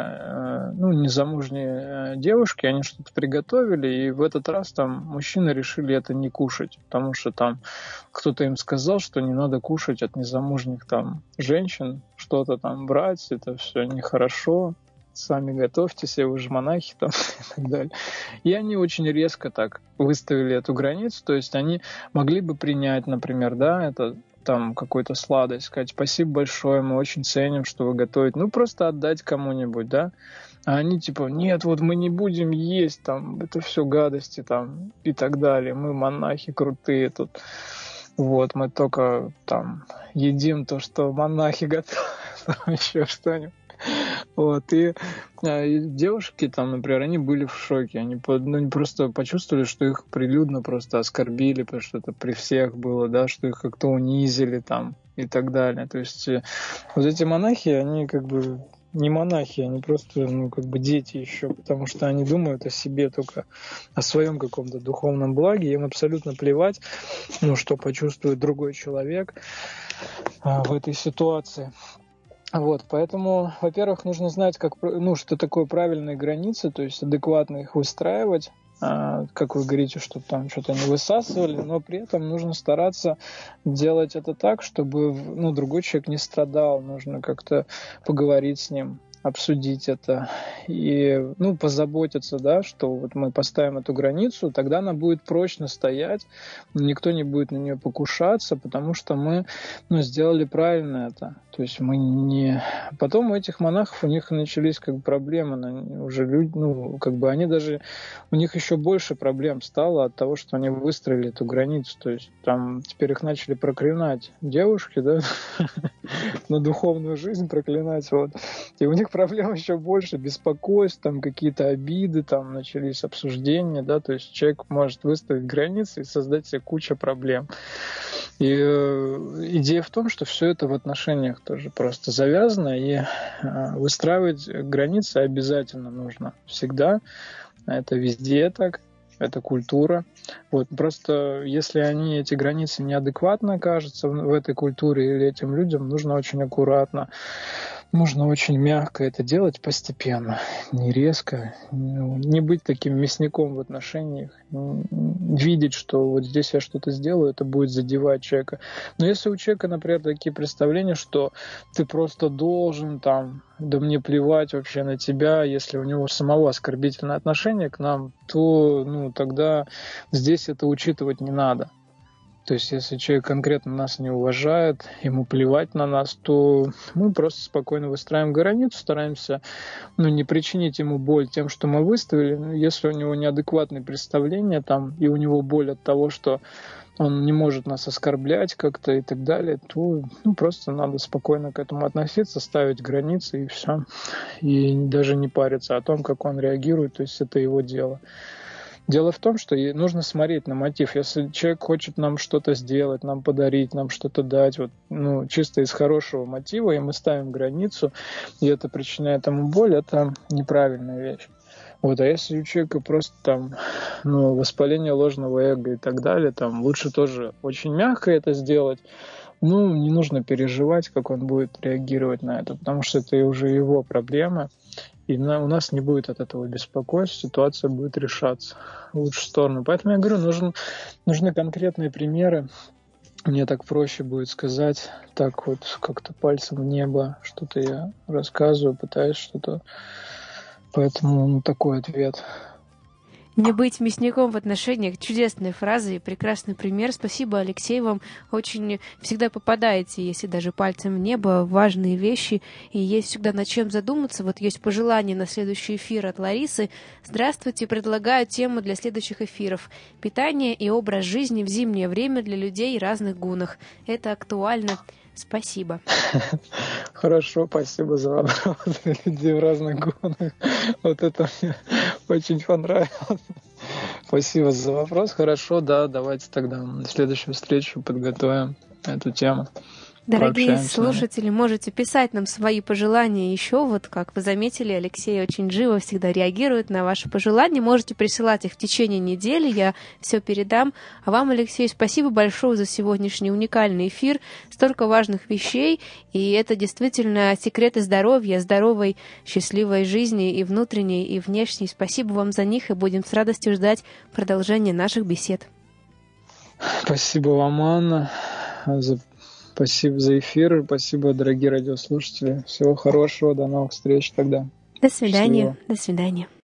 ну, незамужние девушки, они что-то приготовили, и в этот раз там мужчины решили это не кушать, потому что там кто-то им сказал, что не надо кушать от незамужних там женщин, что-то там брать, это все нехорошо, сами готовьте себе, вы же монахи там и так далее. И они очень резко так выставили эту границу, то есть они могли бы принять, например, да, это там какую-то сладость, сказать спасибо большое, мы очень ценим, что вы готовите, ну просто отдать кому-нибудь, да, а они типа, нет, вот мы не будем есть, там, это все гадости там и так далее, мы монахи крутые тут, вот, мы только там едим то, что монахи готовят, там еще что-нибудь. Вот, и, и девушки там, например, они были в шоке, они, ну, они просто почувствовали, что их прилюдно просто оскорбили, потому что это при всех было, да, что их как-то унизили там и так далее. То есть вот эти монахи, они как бы не монахи, они просто, ну, как бы дети еще, потому что они думают о себе только, о своем каком-то духовном благе, им абсолютно плевать, ну, что почувствует другой человек а, в этой ситуации. Вот, поэтому, во-первых, нужно знать, как, ну, что такое правильные границы, то есть адекватно их выстраивать, а, как вы говорите, чтобы там что-то не высасывали, но при этом нужно стараться делать это так, чтобы, ну, другой человек не страдал, нужно как-то поговорить с ним, обсудить это и, ну, позаботиться, да, что вот мы поставим эту границу, тогда она будет прочно стоять, никто не будет на нее покушаться, потому что мы, ну, сделали правильно это. То есть мы не... Потом у этих монахов, у них начались как бы проблемы, уже люди, ну, как бы они даже... У них еще больше проблем стало от того, что они выстроили эту границу. То есть там теперь их начали проклинать девушки, да, на духовную жизнь проклинать, вот. И у них проблем еще больше, беспокойств, там какие-то обиды, там начались обсуждения, да, то есть человек может выставить границы и создать себе кучу проблем. И э, идея в том, что все это в отношениях тоже просто завязано, и э, выстраивать границы обязательно нужно всегда. Это везде так, это культура. Вот просто если они, эти границы неадекватно кажутся в, в этой культуре или этим людям, нужно очень аккуратно, нужно очень мягко это делать постепенно, не резко, не быть таким мясником в отношениях, видеть, что вот здесь я что-то сделаю, это будет задевать человека. Но если у человека, например, такие представления, что ты просто должен там, да мне плевать вообще на тебя, если у него самого оскорбительное отношение к нам, то, ну, тогда здесь это учитывать не надо. То есть, если человек конкретно нас не уважает, ему плевать на нас, то мы просто спокойно выстраиваем границу, стараемся, ну, не причинить ему боль тем, что мы выставили. Но если у него неадекватные представления, там, и у него боль от того, что он не может нас оскорблять как-то и так далее, то, ну, просто надо спокойно к этому относиться, ставить границы и все. И даже не париться о том, как он реагирует, то есть это его дело. Дело в том, что нужно смотреть на мотив. Если человек хочет нам что-то сделать, нам подарить, нам что-то дать, вот, ну, чисто из хорошего мотива, и мы ставим границу, и это причиняет ему боль, это неправильная вещь. Вот, а если у человека просто там, ну, воспаление ложного эго и так далее, там лучше тоже очень мягко это сделать. Ну, не нужно переживать, как он будет реагировать на это, потому что это уже его проблема. И на, у нас не будет от этого беспокойства, ситуация будет решаться в лучшую сторону. Поэтому я говорю, нужен, нужны конкретные примеры мне так проще будет сказать, так вот как-то пальцем в небо, что-то я рассказываю, пытаюсь что-то. Поэтому ну, такой ответ. Не быть мясником в отношениях — чудесная фраза и прекрасный пример. Спасибо, Алексей, вам очень всегда попадаете, если даже пальцем в небо, важные вещи, и есть всегда над чем задуматься. Вот есть пожелание на следующий эфир от Ларисы. Здравствуйте, предлагаю тему для следующих эфиров: питание и образ жизни в зимнее время для людей разных гунах. Это актуально. Спасибо. Хорошо, спасибо за вопрос. Людей в разных гонах. Вот это мне очень понравилось. Спасибо за вопрос. Хорошо, да, давайте тогда на следующую встречу подготовим эту тему. Дорогие слушатели, можете писать нам свои пожелания еще. Вот, как вы заметили, Алексей очень живо всегда реагирует на ваши пожелания. Можете присылать их в течение недели, я все передам. А вам, Алексей, спасибо большое за сегодняшний уникальный эфир. Столько важных вещей, и это действительно секреты здоровья, здоровой, счастливой жизни и внутренней, и внешней. Спасибо вам за них, и будем с радостью ждать продолжения наших бесед. Спасибо вам, Анна, за Спасибо за эфир. Спасибо, дорогие радиослушатели. Всего хорошего. До новых встреч тогда. До свидания. Счастливо. До свидания.